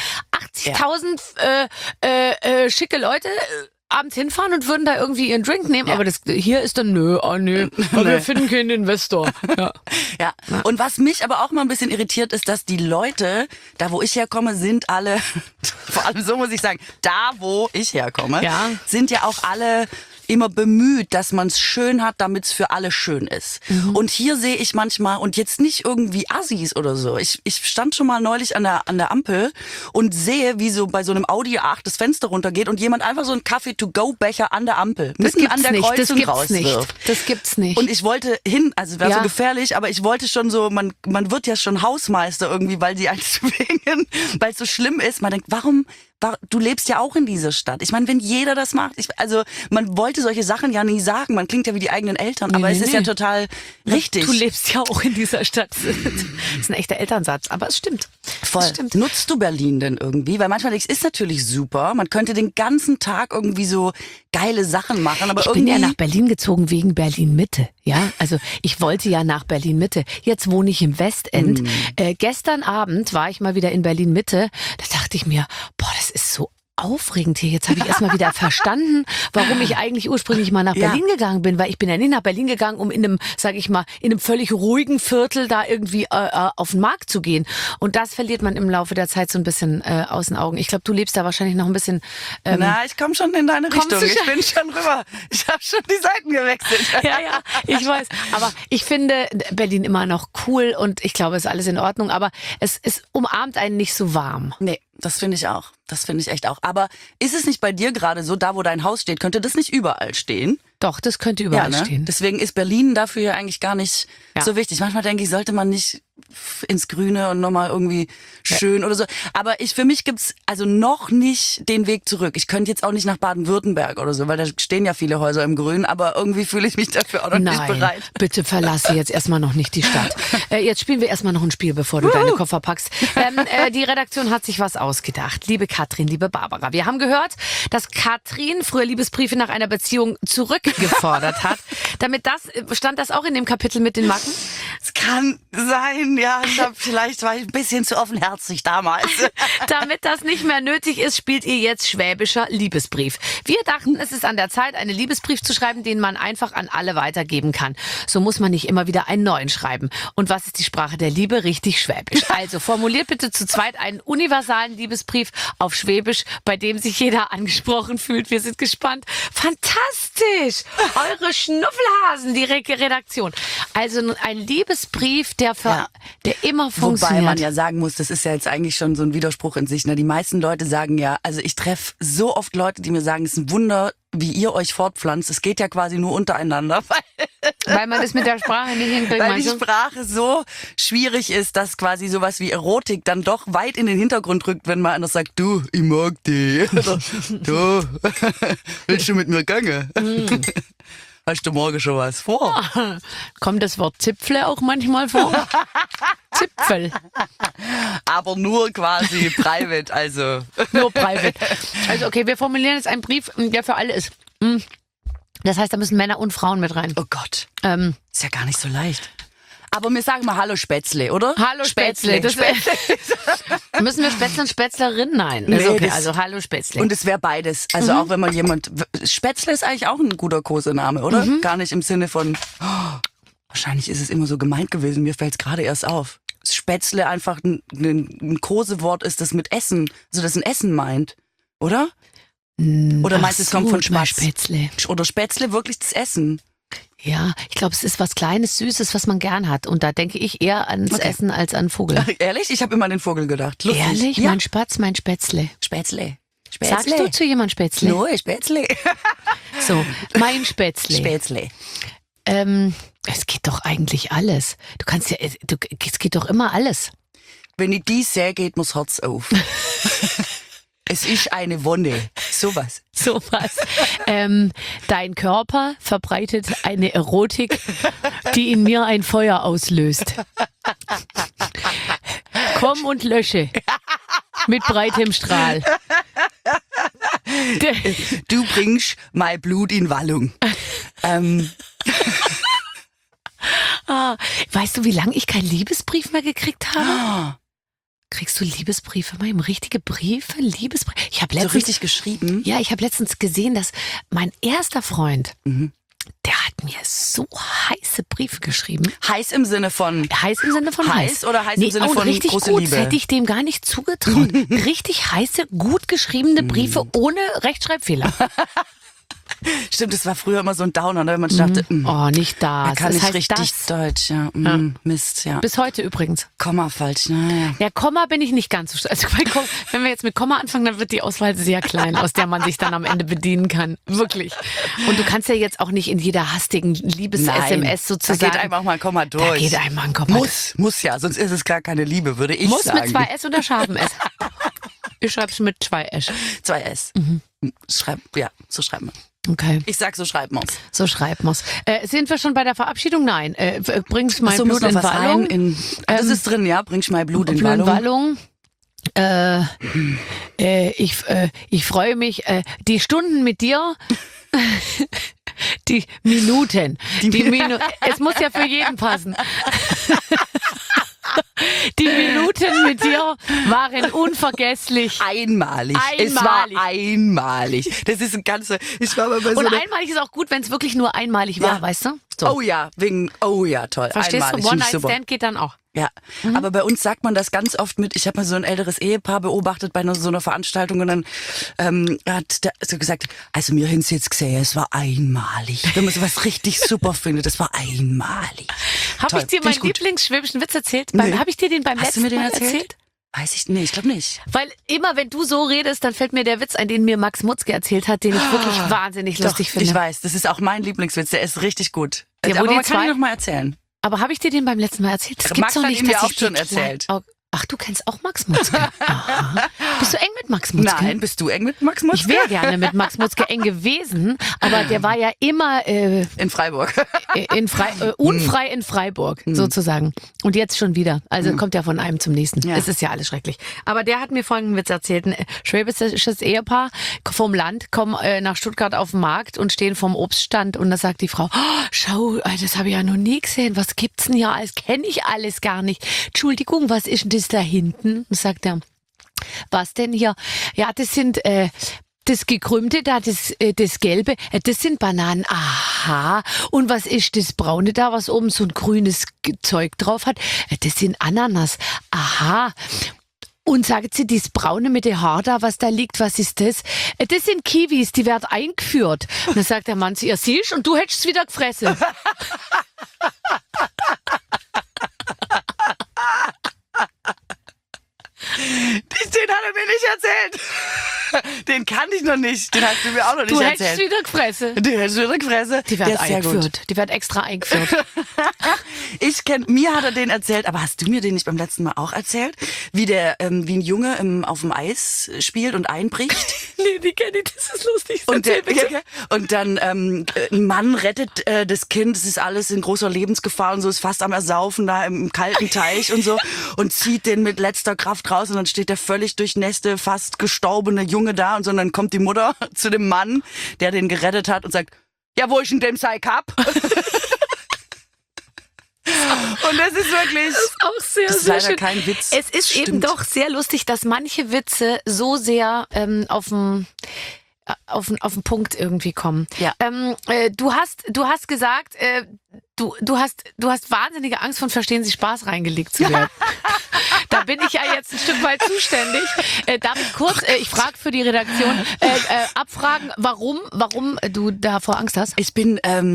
80.000 schicke Leute abends hinfahren und würden da irgendwie ihren Drink nehmen, aber das hier ist dann aber wir finden keinen Investor.
Ja. Und was mich aber auch mal ein bisschen irritiert ist, dass die Leute, da wo ich herkomme, sind alle, vor allem so muss ich sagen, da wo ich herkomme, sind ja auch alle immer bemüht, dass man es schön hat, damit es für alle schön ist. Und hier sehe ich manchmal, und jetzt nicht irgendwie Assis oder so, ich stand schon mal neulich an der Ampel und sehe, wie so bei so einem Audi A8 das Fenster runtergeht und jemand einfach so einen Kaffee-to-go-Becher an der Ampel mitten an der Kreuzung rauswirft.
Das gibt's nicht.
Und ich wollte hin, also wäre so gefährlich, aber ich wollte schon so, man wird ja schon Hausmeister irgendwie, weil die einen zwingen, weil es so schlimm ist. Man denkt, warum, du lebst ja auch in dieser Stadt. Ich meine, wenn jeder das macht, also man wollte solche Sachen ja nie sagen, man klingt ja wie die eigenen Eltern, aber es ist ja total richtig.
Du lebst ja auch in dieser Stadt. Das ist ein echter Elternsatz, aber es stimmt.
Voll.
Stimmt.
Nutzt du Berlin denn irgendwie? Weil manchmal es ist natürlich super, man könnte den ganzen Tag irgendwie so geile Sachen machen, aber
ich
irgendwie...
bin ja nach Berlin gezogen wegen Berlin-Mitte. Ja, also ich wollte ja nach Berlin-Mitte. Jetzt wohne ich im Westend. Gestern Abend war ich mal wieder in Berlin-Mitte. Da dachte ich mir, das ist so aufregend hier. Jetzt habe ich erstmal wieder verstanden, warum ich eigentlich ursprünglich mal nach Berlin gegangen bin, weil ich bin ja nicht nach Berlin gegangen, um in einem, sage ich mal, in einem völlig ruhigen Viertel da irgendwie auf den Markt zu gehen. Und das verliert man im Laufe der Zeit so ein bisschen aus den Augen. Ich glaube, du lebst da wahrscheinlich noch ein bisschen...
Na, ich komme schon in deine Richtung. Ich bin schon rüber. Ich habe schon die Seiten gewechselt.
Ja, ich weiß. Aber ich finde Berlin immer noch cool und ich glaube, es ist alles in Ordnung. Aber es umarmt einen nicht so warm.
Nee, das finde ich auch. Das finde ich echt auch. Aber ist es nicht bei dir gerade so, da wo dein Haus steht, könnte das nicht überall stehen?
Doch, das könnte überall stehen.
Deswegen ist Berlin dafür ja eigentlich gar nicht so wichtig. Manchmal denke ich, sollte man nicht ins Grüne und nochmal irgendwie schön oder so. Aber für mich gibt's also noch nicht den Weg zurück. Ich könnte jetzt auch nicht nach Baden-Württemberg oder so, weil da stehen ja viele Häuser im Grün, aber irgendwie fühle ich mich dafür auch noch nicht bereit.
Bitte verlasse jetzt erstmal noch nicht die Stadt. Jetzt spielen wir erstmal noch ein Spiel, bevor du deine Koffer packst. Die Redaktion hat sich was ausgedacht. Liebe Katrin, liebe Barbara, wir haben gehört, dass Katrin früher Liebesbriefe nach einer Beziehung zurückgefordert hat. Stand das auch in dem Kapitel mit den Macken?
Es kann sein, ja. Vielleicht war ich ein bisschen zu offenherzig damals.
Damit das nicht mehr nötig ist, spielt ihr jetzt schwäbischer Liebesbrief. Wir dachten, es ist an der Zeit, einen Liebesbrief zu schreiben, den man einfach an alle weitergeben kann. So muss man nicht immer wieder einen neuen schreiben. Und was ist die Sprache der Liebe? Richtig Schwäbisch. Also formuliert bitte zu zweit einen universalen Liebesbrief auf Schwäbisch, bei dem sich jeder angesprochen fühlt. Wir sind gespannt. Fantastisch! Eure Schnuffelhasen, die Redaktion. Also ein Liebesbrief, der immer funktioniert.
Wobei man ja sagen muss, das ist ja jetzt eigentlich schon so ein Widerspruch in sich. Ne? Die meisten Leute sagen ja, also ich treffe so oft Leute, die mir sagen, es ist ein Wunder, wie ihr euch fortpflanzt. Es geht ja quasi nur untereinander.
Weil man es mit der Sprache nicht hinkriegt.
Weil die Sprache so schwierig ist, dass quasi sowas wie Erotik dann doch weit in den Hintergrund rückt, wenn mal einer sagt, du, ich mag dich. Oder, du, willst du mit mir gehen? Hast du morgen schon was vor?
Kommt das Wort Zipfle auch manchmal vor? Zipfel.
Aber nur quasi private, also.
Nur private. Also okay, wir formulieren jetzt einen Brief, der für alle ist. Das heißt, da müssen Männer und Frauen mit rein.
Oh Gott. Ist ja gar nicht so leicht. Aber wir sagen mal Hallo Spätzle, oder?
Hallo Spätzle. Müssen wir Spätzle und Spätzlerin? Nein.
Nee,
ist okay. Also Hallo Spätzle.
Und es wäre beides. Also auch wenn man Spätzle ist eigentlich auch ein guter Kosename, oder? Gar nicht im Sinne von Wahrscheinlich ist es immer so gemeint gewesen, mir fällt es gerade erst auf. Spätzle einfach ein Kosewort ist, das mit Essen, also das ein Essen meint, oder? Oder meinst du, es kommt von Spatz?
Spätzle.
Oder Spätzle wirklich das Essen?
Ja, ich glaube, es ist was Kleines, Süßes, was man gern hat. Und da denke ich eher ans Essen als an Vogel.
Ehrlich? Ich habe immer an den Vogel gedacht. Lustig.
Ehrlich?
Ja.
Mein Spatz, mein Spätzle.
Spätzle.
Sagst du zu jemandem Spätzle?
No, Spätzle.
So, mein Spätzle.
Spätzle.
Es geht doch eigentlich alles. Du kannst ja, es geht doch immer alles.
Wenn ich dies sehe, geht mir's Herz auf. Es ist eine Wonne. Sowas.
Sowas. Dein Körper verbreitet eine Erotik, die in mir ein Feuer auslöst. Komm und lösche. Mit breitem Strahl.
Du bringst mein Blut in Wallung.
Weißt du, wie lange ich keinen Liebesbrief mehr gekriegt habe? Kriegst du Liebesbriefe mal? Richtige Briefe? Liebesbriefe? Ich habe
So
letztens,
richtig geschrieben?
ja, ich habe letztens gesehen, dass mein erster Freund, der hat mir so heiße Briefe geschrieben.
Heiß im Sinne von
Heiß im Sinne von heiß.
heiß oder heiß im Sinne von
richtig
große
gut.
Liebe?
Das hätte ich dem gar nicht zugetraut. Richtig heiße, gut geschriebene Briefe ohne Rechtschreibfehler.
Stimmt, das war früher immer so ein Downer, ne, wenn man dachte,
Oh, nicht das.
er kann
das
nicht
heißt
richtig
das.
Deutsch. Ja. Mist, ja.
Bis heute übrigens.
Komma falsch, naja.
Ja, Komma bin ich nicht ganz so stark. Also wenn wir jetzt mit Komma anfangen, dann wird die Auswahl sehr klein, aus der man sich dann am Ende bedienen kann. Wirklich. Und du kannst ja jetzt auch nicht in jeder hastigen Liebes-SMS sozusagen.
Da geht einfach mal ein Komma durch.
Da geht einmal ein Komma.
Muss ja, sonst ist es gar keine Liebe, würde ich
Muss
sagen.
mit 2 S oder scharfem S? Ich schreib's mit 2 S.
2 S. So schreiben wir.
Okay.
Ich sag, so schreiben wir's.
So schreibt man's. Sind wir schon bei der Verabschiedung? Nein. Bringst mein
Achso,
Blut
muss noch
in
was
Wallung?
rein? Das ist drin, ja. Bringst mein Blut in
Blut in
Wallung.
Wallung. Ich freue mich. Die Stunden mit dir. Die Minuten. Es muss ja für jeden passen. Die Minuten mit dir waren unvergesslich.
Einmalig. Es war einmalig. Das ist ein ganzer. Ich war mal bei so
Und
einer-
einmalig ist auch gut, wenn es wirklich nur einmalig war,
Ja.
weißt du? So.
Oh ja, toll.
Verstehst
einmalig.
du?
Finde ich super.
One-Night-Stand geht dann auch.
Ja, aber bei uns sagt man das ganz oft mit, ich habe mal so ein älteres Ehepaar beobachtet bei so einer Veranstaltung und dann hat der so gesagt, also mir haben sie jetzt gesehen, es war einmalig. Wenn man sowas richtig super findet, das war einmalig.
Habe
Toll,
ich dir
find
meinen
ich gut.
Lieblingsschwäbischen Witz erzählt?
Nee.
Habe ich dir den beim
Hast du
letzten
mir den
Mal
erzählt? Weiß ich, nee, ich glaube nicht.
Weil immer, wenn du so redest, dann fällt mir der Witz ein, den mir Max Mutzke erzählt hat, den ich wirklich wahnsinnig lustig
Doch,
finde.
ich weiß, das ist auch mein Lieblingswitz, der ist richtig gut.
Der, wo
aber
die
man kann
zwei-
ihn noch mal erzählen.
Aber habe ich dir den beim letzten Mal erzählt? Das
Max
gibt's doch
hat
nicht,
ihn mir
dass
auch
ich
schon
die klein-
erzählt.
Oh, ach, du kennst auch Max Mutzke? Aha. Bist du eng mit Max Mutzke?
Nein, bist du eng mit Max Mutzke?
Ich wäre gerne mit Max Mutzke eng gewesen, aber der war ja immer
In Freiburg.
unfrei in Freiburg, sozusagen. Und jetzt schon wieder. Also kommt ja von einem zum nächsten.
Ja.
Es ist ja alles schrecklich. Aber der hat mir folgenden Witz erzählt. Ein schwäbisches Ehepaar vom Land kommen nach Stuttgart auf den Markt und stehen vorm Obststand und da sagt die Frau, oh, schau, das habe ich ja noch nie gesehen. Was gibt's denn hier? Das kenne ich alles gar nicht. Entschuldigung, was ist denn das da hinten? Und sagt er, was denn hier? Ja, das sind das Gekrümmte da, das Gelbe, das sind Bananen. Aha. Und was ist das Braune da, was oben so ein grünes Zeug drauf hat? Das sind Ananas. Aha. Und sagen Sie, das Braune mit dem Haar da, was da liegt, was ist das? Das sind Kiwis, die werden eingeführt. Und dann sagt der Mann zu ihr, siehst und du hättest es wieder gefressen.
Den hat er mir nicht erzählt. Den kannte ich noch nicht. Den hast du mir auch noch nicht
Du hättest es
erzählt.
wieder gefressen.
Den hättest du wieder gefressen.
Die wird
Der ist sehr gut.
eingeführt. Die wird extra eingeführt.
Mir hat er den erzählt, aber hast du mir den nicht beim letzten Mal auch erzählt? Wie ein Junge auf dem Eis spielt und einbricht.
Nee, die kenne ich, das ist lustig.
Und dann ein Mann rettet das Kind, es ist alles in großer Lebensgefahr und so, ist fast am Ersaufen da im kalten Teich und so und zieht den mit letzter Kraft raus und dann steht der völlig durchnässte, fast gestorbene Junge da und so, und dann kommt die Mutter zu dem Mann, der den gerettet hat und sagt, ja, wo ist denn dem sei Cup? Und das ist wirklich...
Auch sehr,
Das ist
sehr
leider
schön.
kein Witz.
Es ist
Stimmt.
eben doch sehr lustig, dass manche Witze so sehr auf den Punkt irgendwie kommen.
Ja.
Du hast gesagt, du hast wahnsinnige Angst von Verstehen Sie Spaß reingelegt zu werden. Da bin ich ja jetzt ein Stück weit zuständig. Darf ich kurz, ich frage für die Redaktion, abfragen, warum du davor Angst hast?
Du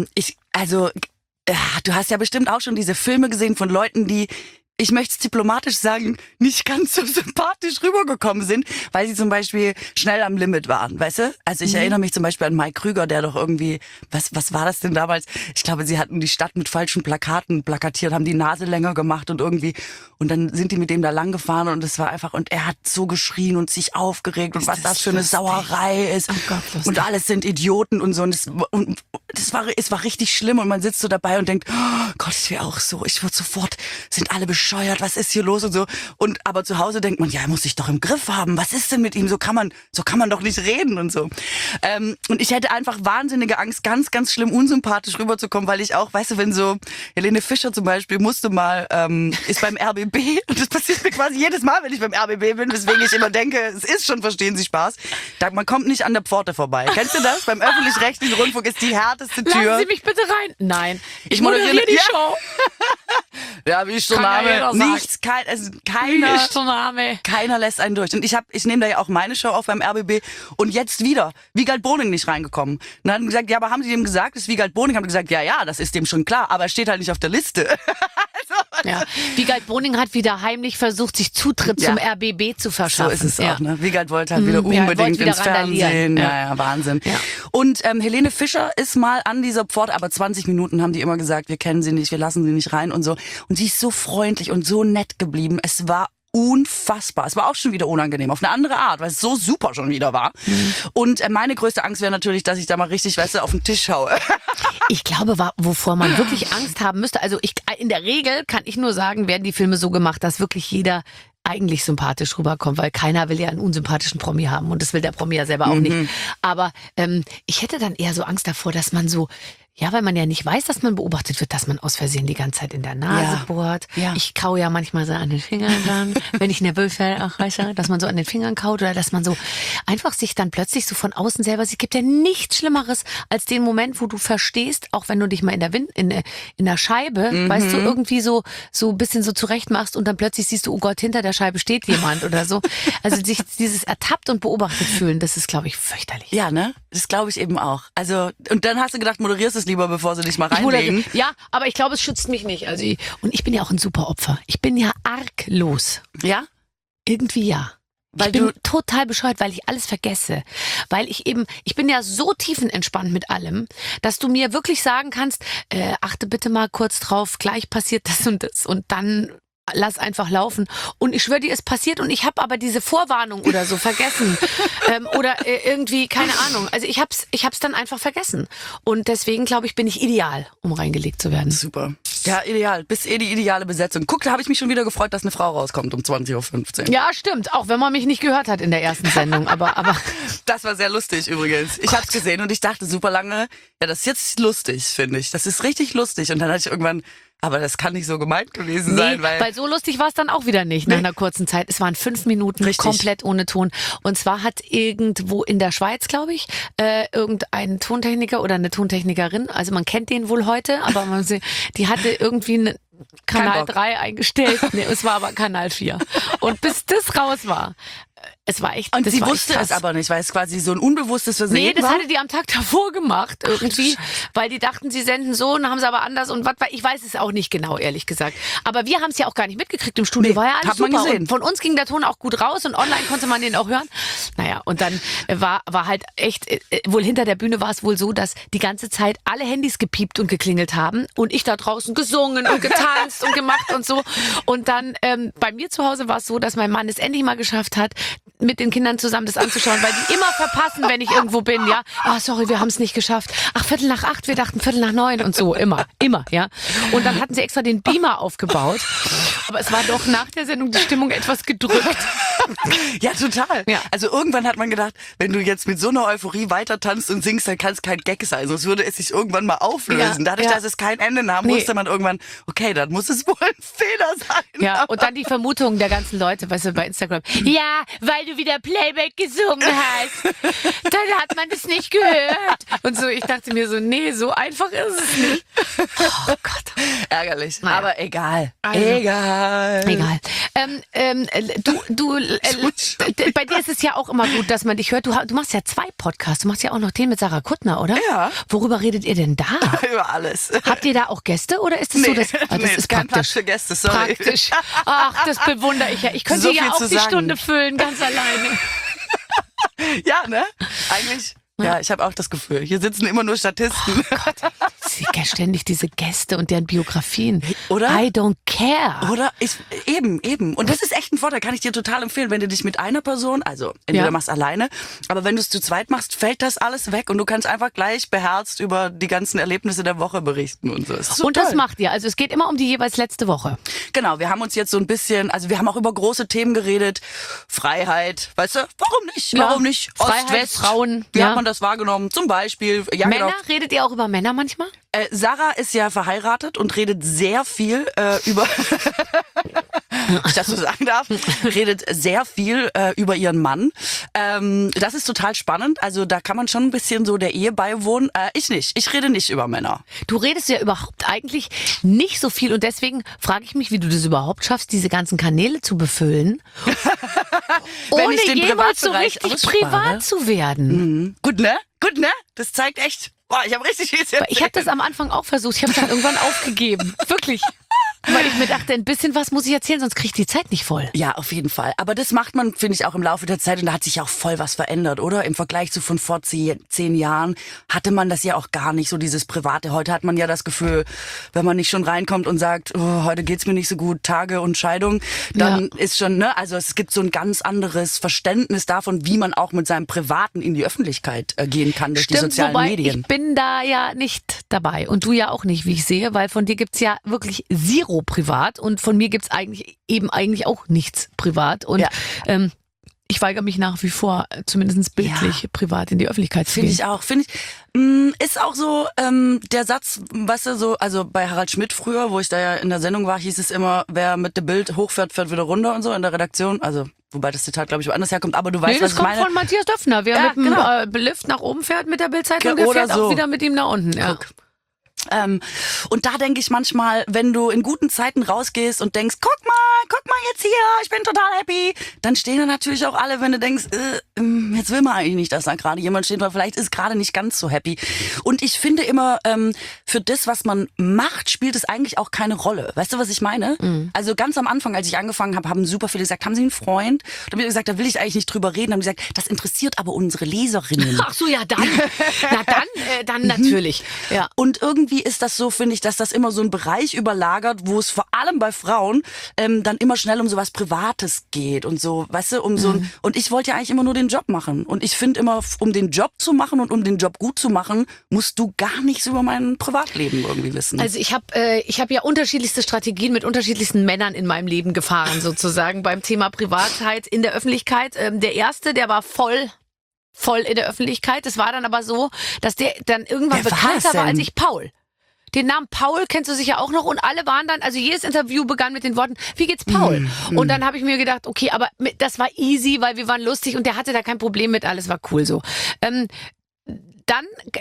hast ja bestimmt auch schon diese Filme gesehen von Leuten, die, ich möchte es diplomatisch sagen, nicht ganz so sympathisch rübergekommen sind, weil sie zum Beispiel schnell am Limit waren, weißt du? Also ich erinnere mich zum Beispiel an Mike Krüger, der doch irgendwie, was war das denn damals? Ich glaube, sie hatten die Stadt mit falschen Plakaten plakatiert, haben die Nase länger gemacht und dann sind die mit dem da lang gefahren und es war einfach, und er hat so geschrien und sich aufgeregt und was das für eine Sauerei ist.
Oh Gott, lustig.
Und alles sind Idioten und so und es war richtig schlimm und man sitzt so dabei und denkt, oh Gott, ich wäre auch so, ich würde sofort, sind alle bescheuert, was ist hier los und so. Und aber zu Hause denkt man, ja, er muss sich doch im Griff haben. Was ist denn mit ihm? So kann man doch nicht reden und so. Und ich hätte einfach wahnsinnige Angst, ganz, ganz schlimm unsympathisch rüberzukommen, weil ich auch, weißt du, wenn so Helene Fischer zum Beispiel musste mal, ist beim RBB und das passiert mir quasi jedes Mal, wenn ich beim RBB bin, weswegen ich immer denke, es ist schon, verstehen Sie Spaß. Man kommt nicht an der Pforte vorbei. Kennst du das? Beim öffentlich-rechtlichen Rundfunk ist die härteste Tür.
Lassen Sie mich bitte rein. Nein, ich
moderiere
die Show.
Ja, wie ist der Name? Nichts, keiner lässt einen durch. Und ich nehme da ja auch meine Show auf beim RBB und jetzt wieder Wiegald Boning nicht reingekommen. Und dann haben gesagt, ja, aber haben Sie dem gesagt, das ist Wiegald Boning? Haben die gesagt, ja, das ist dem schon klar, aber er steht halt nicht auf der Liste.
Ja. Wiegald Boning hat wieder heimlich versucht, sich Zutritt zum RBB zu verschaffen.
So ist es auch, ne? Wiegald wollte halt wieder unbedingt ins Fernsehen. Ja, Wahnsinn. Ja. Und Helene Fischer ist mal an dieser Pforte, aber 20 Minuten haben die immer gesagt, wir kennen sie nicht, wir lassen sie nicht rein und so. Und sie ist so freundlich und so nett geblieben. Es war unfassbar. Es war auch schon wieder unangenehm, auf eine andere Art, weil es so super schon wieder war. Und meine größte Angst wäre natürlich, dass ich da mal richtig, weißt du, auf den Tisch haue.
Ich glaube, wovor man wirklich Angst haben müsste, also in der Regel kann ich nur sagen, werden die Filme so gemacht, dass wirklich jeder eigentlich sympathisch rüberkommt, weil keiner will ja einen unsympathischen Promi haben und das will der Promi ja selber auch nicht. Aber ich hätte dann eher so Angst davor, dass man so, ja, weil man ja nicht weiß, dass man beobachtet wird, dass man aus Versehen die ganze Zeit in der Nase bohrt. Ja. Ich kau ja manchmal so an den Fingern dann, wenn ich nervös werde, auch weißt du, dass man so an den Fingern kaut oder dass man so einfach sich dann plötzlich so von außen selber sieht. Es gibt ja nichts Schlimmeres als den Moment, wo du verstehst, auch wenn du dich mal in der Scheibe, weißt du, irgendwie so ein bisschen so zurecht machst und dann plötzlich siehst du, oh Gott, hinter der Scheibe steht jemand oder so. Also dieses ertappt und beobachtet fühlen, das ist, glaube ich, fürchterlich.
Ja, ne? Das glaube ich eben auch. Also, und dann hast du gedacht, moderierst es lieber, bevor sie dich mal reinlegen.
Ja, aber ich glaube, es schützt mich nicht. Also und ich bin ja auch ein super Opfer. Ich bin ja arglos.
Ja?
Irgendwie ja. Ich bin total bescheuert, weil ich alles vergesse. Weil ich bin ja so tiefenentspannt mit allem, dass du mir wirklich sagen kannst, achte bitte mal kurz drauf, gleich passiert das und dann lass einfach laufen. Und ich schwöre dir, es passiert und ich habe aber diese Vorwarnung oder so vergessen. Oder irgendwie, keine Ahnung. Also ich hab's dann einfach vergessen. Und deswegen, glaube ich, bin ich ideal, um reingelegt zu werden.
Super. Ja, ideal. Bist die ideale Besetzung. Guck, da habe ich mich schon wieder gefreut, dass eine Frau rauskommt um 20.15 Uhr.
Ja, stimmt. Auch wenn man mich nicht gehört hat in der ersten Sendung. Aber
das war sehr lustig übrigens. Ich hab's gesehen und ich dachte super lange, ja, das ist jetzt lustig, finde ich. Das ist richtig lustig. Und dann hatte ich irgendwann, aber das kann nicht so gemeint gewesen sein. Weil
so lustig war es dann auch wieder nicht nach einer kurzen Zeit. Es waren 5 Minuten komplett ohne Ton. Und zwar hat irgendwo in der Schweiz, glaube ich, irgendein Tontechniker oder eine Tontechnikerin, also man kennt den wohl heute, aber die hatte irgendwie Kanal 3 eingestellt. Nee, es war aber Kanal 4. Und bis das raus war, es war echt.
Und sie wusste es aber nicht, weil es quasi so ein unbewusstes Versehen war?
Nee, das hatte die am Tag davor gemacht irgendwie, weil die dachten, sie senden so und haben es aber anders und was, ich weiß es auch nicht genau, ehrlich gesagt. Aber wir haben es ja auch gar nicht mitgekriegt im Studio, war ja alles super. Und von uns ging der Ton auch gut raus und online konnte man den auch hören. Naja, und dann war halt echt, wohl hinter der Bühne war es wohl so, dass die ganze Zeit alle Handys gepiept und geklingelt haben und ich da draußen gesungen und getanzt und gemacht und so. Und dann bei mir zu Hause war es so, dass mein Mann es endlich mal geschafft hat, mit den Kindern zusammen das anzuschauen, weil die immer verpassen, wenn ich irgendwo bin, ja. Ah, sorry, wir haben es nicht geschafft. Ach, 7:45, wir dachten 8:45 und so, immer, ja. Und dann hatten sie extra den Beamer aufgebaut, aber es war doch nach der Sendung die Stimmung etwas gedrückt.
Ja, total.
Ja.
Also irgendwann hat man gedacht, wenn du jetzt mit so einer Euphorie weiter tanzt und singst, dann kann es kein Gag sein, sonst würde es sich irgendwann mal auflösen.
Ja,
Dadurch,
ja.
dass es kein Ende nahm,
Nee.
wusste man irgendwann, okay, dann muss es wohl ein Fehler sein.
Ja, und dann die Vermutung der ganzen Leute, weißt du, bei Instagram. Ja, weil du wieder Playback gesungen hast. Dann hat man das nicht gehört. Und so, ich dachte mir so, nee, so einfach ist es nicht. Oh Gott.
Ärgerlich.
Naja.
Aber egal.
Also.
Egal.
Egal. Bei dir ist es ja auch immer gut, dass man dich hört. Du machst ja 2 Podcasts. Du machst ja auch noch den mit Sarah Kuttner, oder?
Ja.
Worüber redet ihr denn da?
Über alles.
Habt ihr da auch Gäste oder ist es so, dass das
nee,
ist
kein Platz
praktisch?
für Gäste, sorry.
Praktisch. Ach, das bewundere ich ja. Ich könnte
So
ja
viel
auch
zu
die
sagen.
Stunde füllen, ganz alleine.
Ja, ne? Eigentlich, ja, ich habe auch das Gefühl. Hier sitzen immer nur Statisten.
Ständig diese Gäste und deren Biografien.
Oder?
I don't care.
Oder? Eben. Und das ist echt ein Vorteil, kann ich dir total empfehlen, wenn du dich mit einer Person, also entweder
Ja.
machst alleine, aber wenn du es zu zweit machst, fällt das alles weg und du kannst einfach gleich beherzt über die ganzen Erlebnisse der Woche berichten und so. Ist so
Und das
toll.
macht ihr. Also es geht immer um die jeweils letzte Woche.
Genau, wir haben uns jetzt so ein bisschen, also wir haben auch über große Themen geredet. Freiheit, weißt du, warum nicht?
Ja.
Warum nicht?
Freiheit,
Ost, West,
Frauen,
wie
ja.
hat man das wahrgenommen? Zum Beispiel, ja
Männer?
genau.
Redet ihr auch über Männer manchmal?
Sarah ist ja verheiratet und redet sehr viel über, wenn ich das so sagen darf, redet sehr viel über ihren Mann. Das ist total spannend. Also da kann man schon ein bisschen so der Ehe beiwohnen. Ich nicht. Ich rede nicht über Männer.
Du redest ja überhaupt eigentlich nicht so viel und deswegen frage ich mich, wie du das überhaupt schaffst, diese ganzen Kanäle zu befüllen,
Wenn
ohne
ich den
jemals so
Privatbereich
richtig
ausspare.
privat zu werden.
Gut, ne? Gut, ne? Das zeigt echt. Boah, ich habe richtig viel zu
Ich habe das
erzählen.
am Anfang auch versucht. Ich habe dann irgendwann aufgegeben. Wirklich. Weil ich mir dachte, ein bisschen was muss ich erzählen, sonst kriege ich die Zeit nicht voll.
Ja, auf jeden Fall. Aber das macht man, finde ich, auch im Laufe der Zeit. Und da hat sich auch voll was verändert, oder? Im Vergleich zu von vor 10 Jahren hatte man das ja auch gar nicht, so dieses Private. Heute hat man ja das Gefühl, wenn man nicht schon reinkommt und sagt, oh, heute geht's mir nicht so gut, Tage und Scheidung, dann ist schon, ne? Also es gibt so ein ganz anderes Verständnis davon, wie man auch mit seinem Privaten in die Öffentlichkeit gehen kann durch die sozialen
wobei
Medien.
ich bin da ja nicht dabei und du ja auch nicht, wie ich sehe, weil von dir gibt's ja wirklich zero privat und von mir gibt's eigentlich auch nichts privat und
Ja.
ich weigere mich nach wie vor, zumindest bildlich privat in die Öffentlichkeit zu
Finde
gehen.
ich auch. Ist auch so der Satz, weißt du, so, also bei Harald Schmidt früher, wo ich da ja in der Sendung war, hieß es immer, wer mit dem Bild hochfährt, fährt wieder runter und so in der Redaktion. Also, wobei das Zitat, glaube ich, woanders herkommt, aber du weißt,
Nee,
was
das
ich
kommt
meine.
von Matthias Döpfner. Wer
Ja,
mit dem
genau.
Lift nach oben fährt mit der Bildzeitung,
Oder
der fährt
so.
auch wieder mit ihm nach unten. Ja.
Guck. Und da denke ich manchmal, wenn du in guten Zeiten rausgehst und denkst, guck mal jetzt hier, ich bin total happy, dann stehen da natürlich auch alle, wenn du denkst, jetzt will man eigentlich nicht, dass da gerade jemand steht, weil vielleicht ist gerade nicht ganz so happy. Und ich finde immer, für das, was man macht, spielt es eigentlich auch keine Rolle. Weißt du, was ich meine? Also ganz am Anfang, als ich angefangen habe, haben super viele gesagt, haben Sie einen Freund? Da habe ich gesagt, da will ich eigentlich nicht drüber reden. Da haben die gesagt, das interessiert aber unsere Leserinnen.
Ach so, ja, dann. Na dann natürlich. Ja.
Und irgendwie ist das so, finde ich, dass das immer so einen Bereich überlagert, wo es vor allem bei Frauen dann immer schnell um sowas Privates geht und so, weißt du, um so ein, und ich wollte ja eigentlich immer nur den Job machen. Und ich finde immer, um den Job zu machen und um den Job gut zu machen, musst du gar nichts über mein Privatleben irgendwie wissen.
Also ich habe ja unterschiedlichste Strategien mit unterschiedlichsten Männern in meinem Leben gefahren, sozusagen, beim Thema Privatheit in der Öffentlichkeit. Der erste, der war voll in der Öffentlichkeit. Das war dann aber so, dass der dann irgendwann
Wer war
bekannter
das
war als
denn?
ich, Paul. Den Namen Paul kennst du sicher auch noch und alle waren dann, also jedes Interview begann mit den Worten, wie geht's Paul? Und dann habe ich mir gedacht, okay, aber das war easy, weil wir waren lustig und der hatte da kein Problem mit, alles war cool so. Dann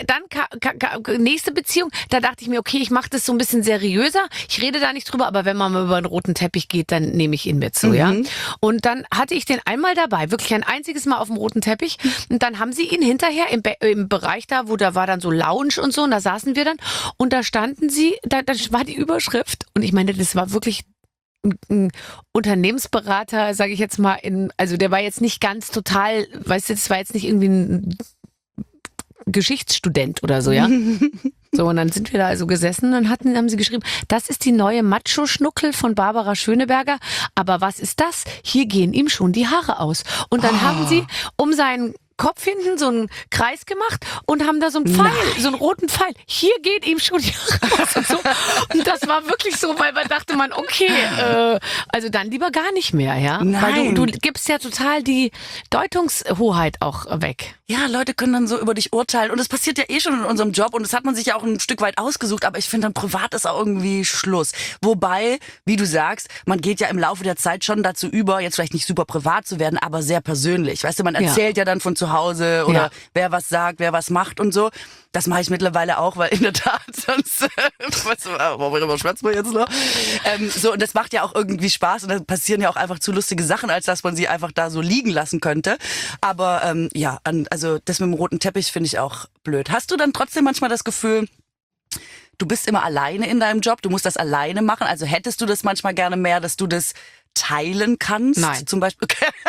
nächste Beziehung, da dachte ich mir, okay, ich mache das so ein bisschen seriöser. Ich rede da nicht drüber, aber wenn man mal über einen roten Teppich geht, dann nehme ich ihn mit so, ja. Und dann hatte ich den einmal dabei, wirklich ein einziges Mal auf dem roten Teppich. Und dann haben sie ihn hinterher im Bereich da, wo da war dann so Lounge und so, und da saßen wir dann und da standen sie, da war die Überschrift und ich meine, das war wirklich ein Unternehmensberater, sage ich jetzt mal, also der war jetzt nicht ganz total, weißt du, das war jetzt nicht irgendwie ein Geschichtsstudent oder so, ja. So, und dann sind wir da also gesessen und haben sie geschrieben, das ist die neue Macho-Schnuckel von Barbara Schöneberger. Aber was ist das? Hier gehen ihm schon die Haare aus. Und dann haben sie, um seinen Kopf hinten so einen Kreis gemacht und haben da so einen Pfeil, so einen roten Pfeil. Hier geht ihm schon die raus und so. Und das war wirklich so, weil man dachte okay, also dann lieber gar nicht mehr, ja?
Nein.
Weil du gibst ja total die Deutungshoheit auch weg.
Ja, Leute können dann so über dich urteilen und das passiert ja eh schon in unserem Job und das hat man sich ja auch ein Stück weit ausgesucht, aber ich finde dann privat ist auch irgendwie Schluss. Wobei, wie du sagst, man geht ja im Laufe der Zeit schon dazu über, jetzt vielleicht nicht super privat zu werden, aber sehr persönlich. Weißt du, man erzählt ja dann von zu Hause oder wer was sagt, wer was macht und so. Das mache ich mittlerweile auch, weil in der Tat sonst, weißt du, worüber schwätzen wir jetzt noch? So, und das macht ja auch irgendwie Spaß und da passieren ja auch einfach zu lustige Sachen, als dass man sie einfach da so liegen lassen könnte. Aber also das mit dem roten Teppich finde ich auch blöd. Hast du dann trotzdem manchmal das Gefühl, du bist immer alleine in deinem Job, du musst das alleine machen? Also hättest du das manchmal gerne mehr, dass du das teilen kannst?
Nein.
Zum Beispiel.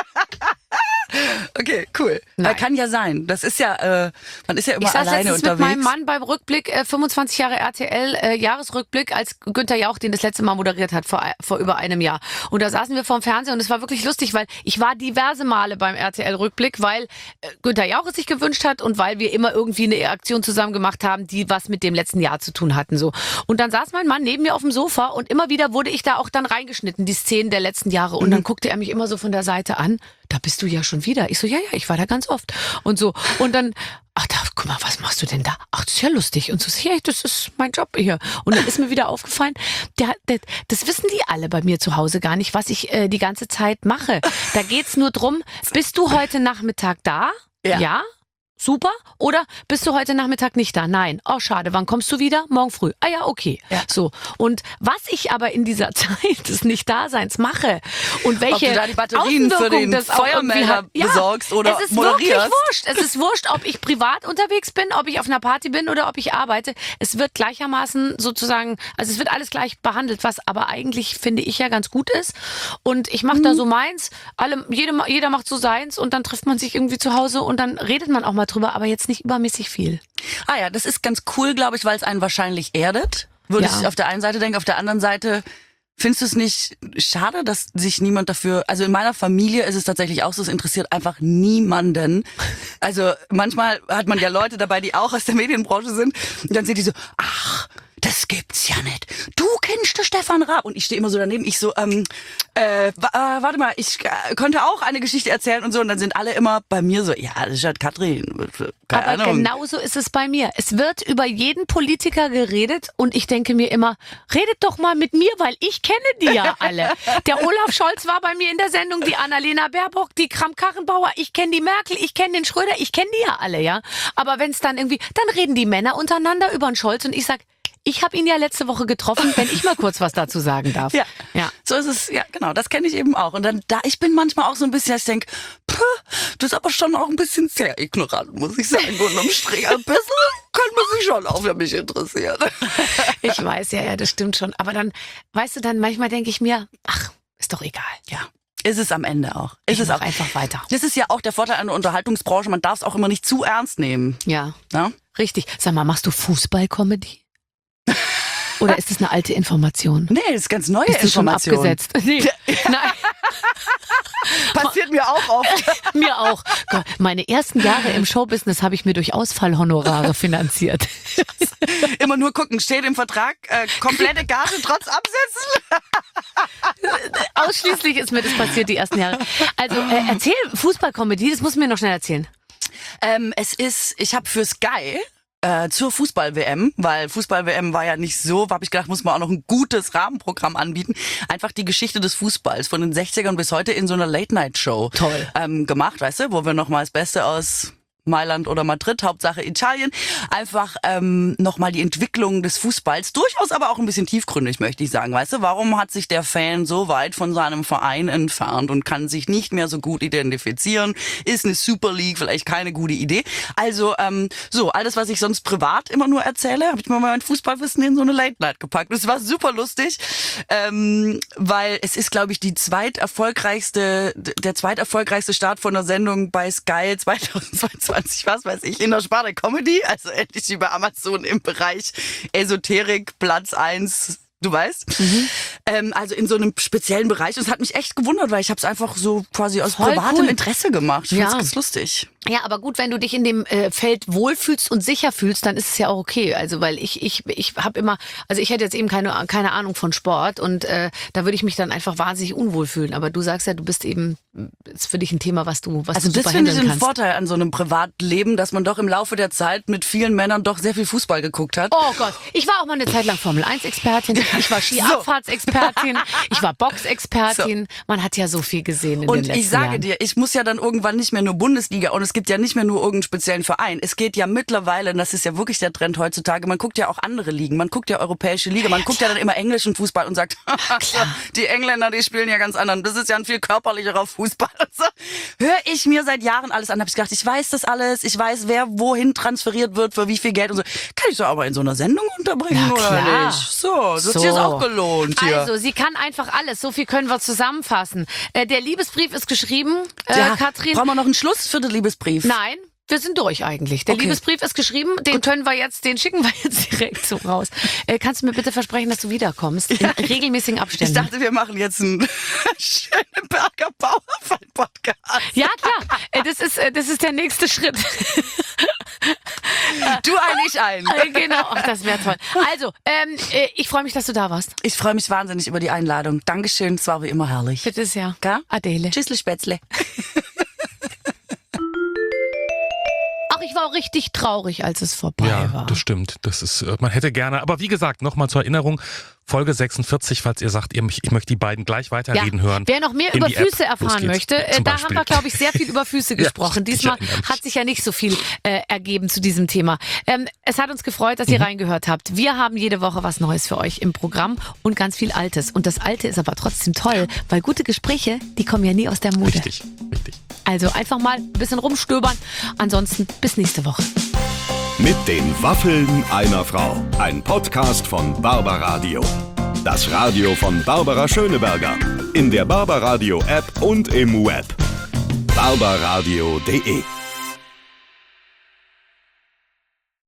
Okay, cool. Weil kann ja sein. Das ist ja, man ist ja immer alleine unterwegs. Ich saß
mit meinem Mann beim Rückblick, 25 Jahre RTL, Jahresrückblick, als Günther Jauch den das letzte Mal moderiert hat, vor über einem Jahr. Und da saßen wir vorm Fernseher und es war wirklich lustig, weil ich war diverse Male beim RTL-Rückblick, weil Günther Jauch es sich gewünscht hat und weil wir immer irgendwie eine Aktion zusammen gemacht haben, die was mit dem letzten Jahr zu tun hatten. So. Und dann saß mein Mann neben mir auf dem Sofa und immer wieder wurde ich da auch dann reingeschnitten, die Szenen der letzten Jahre. Und dann guckte er mich immer so von der Seite an. Da bist du ja schon wieder. Ich so, ja, ich war da ganz oft. Und so. Und dann, guck mal, was machst du denn da? Ach, das ist ja lustig. Und so, ja, das ist mein Job hier. Und dann ist mir wieder aufgefallen, das wissen die alle bei mir zu Hause gar nicht, was ich die ganze Zeit mache. Da geht's nur drum, bist du heute Nachmittag da? Ja. Super. Oder bist du heute Nachmittag nicht da? Nein. Oh, schade. Wann kommst du wieder? Morgen früh. Ah ja, okay. Ja. So. Und was ich aber in dieser Zeit des Nichtdaseins mache und welche
ob du da die Batterien für den Feuermelder besorgst oder moderierst.
Es ist wurscht, ob ich privat unterwegs bin, ob ich auf einer Party bin oder ob ich arbeite. Es wird gleichermaßen sozusagen, also es wird alles gleich behandelt, was aber eigentlich, finde ich, ja ganz gut ist. Und ich mache da so meins. Jeder macht so seins und dann trifft man sich irgendwie zu Hause und dann redet man auch mal drüber, aber jetzt nicht übermäßig viel.
Ah ja, das ist ganz cool, glaube ich, weil es einen wahrscheinlich erdet. Würde ich auf der einen Seite denken, auf der anderen Seite findest du es nicht schade, dass sich niemand dafür, also in meiner Familie ist es tatsächlich auch so, es interessiert einfach niemanden. Also manchmal hat man ja Leute dabei, die auch aus der Medienbranche sind und dann sind die so, ach, das gibt's ja nicht. Du kennst den Stefan Raab. Und ich stehe immer so daneben. Ich so, warte mal, ich konnte auch eine Geschichte erzählen und so. Und dann sind alle immer bei mir so, ja, das ist halt Katrin. Keine
Aber
Ahnung.
genauso ist es bei mir. Es wird über jeden Politiker geredet und ich denke mir immer, redet doch mal mit mir, weil ich kenne die ja alle. Der Olaf Scholz war bei mir in der Sendung, die Annalena Baerbock, die Kramp-Karrenbauer, ich kenne die Merkel, ich kenne den Schröder, ich kenne die ja alle, ja. Aber wenn es dann irgendwie, dann reden die Männer untereinander über den Scholz und ich sag, ich habe ihn ja letzte Woche getroffen, wenn ich mal kurz was dazu sagen darf.
Ja, so ist es. Ja, genau, das kenne ich eben auch. Und dann, ich bin manchmal auch so ein bisschen, ich denke, das ist aber schon auch ein bisschen sehr ignorant, muss ich sagen. Unterm Strich ein bisschen kann man sich schon auch für mich interessieren.
Ich weiß, ja, das stimmt schon. Aber dann, weißt du, dann manchmal denke ich mir, ach, ist doch egal.
Ja. Ist es am Ende auch.
Ist es auch einfach weiter.
Das ist ja auch der Vorteil an der Unterhaltungsbranche, man darf es auch immer nicht zu ernst nehmen.
Ja, richtig. Sag mal, machst du Fußball-Comedy? Oder ist das eine alte Information?
Nee, das ist ganz neue
Information. Schon abgesetzt? Nee. Nein.
Passiert mir auch oft.
Mir auch. Meine ersten Jahre im Showbusiness habe ich mir durch Ausfallhonorare finanziert.
Immer nur gucken, steht im Vertrag, komplette Gage trotz Absetzen.
Ausschließlich ist mir das passiert, die ersten Jahre. Also erzähl Fußball-Comedy, das musst du mir noch schnell erzählen.
Ich habe für Sky zur Fußball-WM, weil Fußball-WM war ja nicht so, habe ich gedacht, muss man auch noch ein gutes Rahmenprogramm anbieten. Einfach die Geschichte des Fußballs von den 60ern bis heute in so einer Late-Night-Show gemacht, weißt du, wo wir nochmal das Beste aus Mailand oder Madrid, Hauptsache Italien, einfach nochmal die Entwicklung des Fußballs, durchaus aber auch ein bisschen tiefgründig, möchte ich sagen, weißt du, warum hat sich der Fan so weit von seinem Verein entfernt und kann sich nicht mehr so gut identifizieren, ist eine Super League vielleicht keine gute Idee, also so, alles, was ich sonst privat immer nur erzähle, habe ich mal mein Fußballwissen in so eine Late Night gepackt, das war super lustig, weil es ist, glaube ich, der zweiterfolgreichste Start von einer Sendung bei Sky 2022, was weiß ich, in der Sparte Comedy, also endlich wie bei Amazon im Bereich Esoterik, Platz 1, du weißt. Also in so einem speziellen Bereich. Und es hat mich echt gewundert, weil ich habe es einfach so quasi aus privatem Interesse gemacht. Ich find's ganz lustig.
Ja, aber gut, wenn du dich in dem Feld wohlfühlst und sicher fühlst, dann ist es ja auch okay. Also, weil ich habe immer, also ich hätte jetzt eben keine Ahnung von Sport und da würde ich mich dann einfach wahnsinnig unwohl fühlen. Aber du sagst ja, du bist eben, ist für dich ein Thema, was du super handeln kannst.
Also das finde ich einen Vorteil an so einem Privatleben, dass man doch im Laufe der Zeit mit vielen Männern doch sehr viel Fußball geguckt hat.
Oh Gott, ich war auch mal eine Zeit lang Formel-1-Expertin, ich war Skiabfahrtsexpertin, ich war Boxexpertin. Man hat ja so viel gesehen in den letzten Jahren. Und ich sage dir, ich muss ja dann irgendwann nicht mehr nur Bundesliga und es gibt ja nicht mehr nur irgendeinen speziellen Verein. Es geht ja mittlerweile, und das ist ja wirklich der Trend heutzutage, man guckt ja auch andere Ligen, man guckt ja europäische Liga, man guckt ja dann immer englischen Fußball und sagt, die Engländer, die spielen ja ganz anderen. Das ist ja ein viel körperlicherer Fußball. So. Höre ich mir seit Jahren alles an, habe ich gedacht, ich weiß das alles, ich weiß, wer wohin transferiert wird, für wie viel Geld und so. Kann ich so aber in so einer Sendung unterbringen oder nicht? So, das ist jetzt auch gelohnt hier. Also, sie kann einfach alles, so viel können wir zusammenfassen. Der Liebesbrief ist geschrieben, Katrin.
Brauchen wir noch einen Schluss für den Liebesbrief?
Nein. Wir sind durch eigentlich. Der Liebesbrief ist geschrieben, den schicken wir jetzt direkt so raus. Kannst du mir bitte versprechen, dass du wiederkommst? In regelmäßigen Abständen.
Ich dachte, wir machen jetzt einen Schöneberger Bauernfall-Podcast.
Ja, klar. Das ist der nächste Schritt.
Du ein, ich ein.
Genau, ach, das wäre toll. Also, ich freue mich, dass du da warst.
Ich freue mich wahnsinnig über die Einladung. Dankeschön, es war wie immer herrlich.
Bitte sehr.
Gell?
Adele.
Tschüssle Spätzle.
Ach, ich war auch richtig traurig, als es vorbei war.
Ja, das stimmt. Das ist, man hätte gerne, aber wie gesagt, nochmal zur Erinnerung, Folge 46, falls ihr sagt, ich möchte die beiden gleich weiterreden hören.
Wer noch mehr über Füße erfahren möchte, da haben wir, glaube ich, sehr viel über Füße gesprochen. Diesmal hat sich ja nicht so viel ergeben zu diesem Thema. Es hat uns gefreut, dass ihr reingehört habt. Wir haben jede Woche was Neues für euch im Programm und ganz viel Altes. Und das Alte ist aber trotzdem toll, weil gute Gespräche, die kommen ja nie aus der Mode.
Richtig.
Also einfach mal ein bisschen rumstöbern. Ansonsten bis nächste Woche.
Mit den Waffeln einer Frau. Ein Podcast von Barbaradio. Das Radio von Barbara Schöneberger. In der Barbaradio App und im Web. barbaradio.de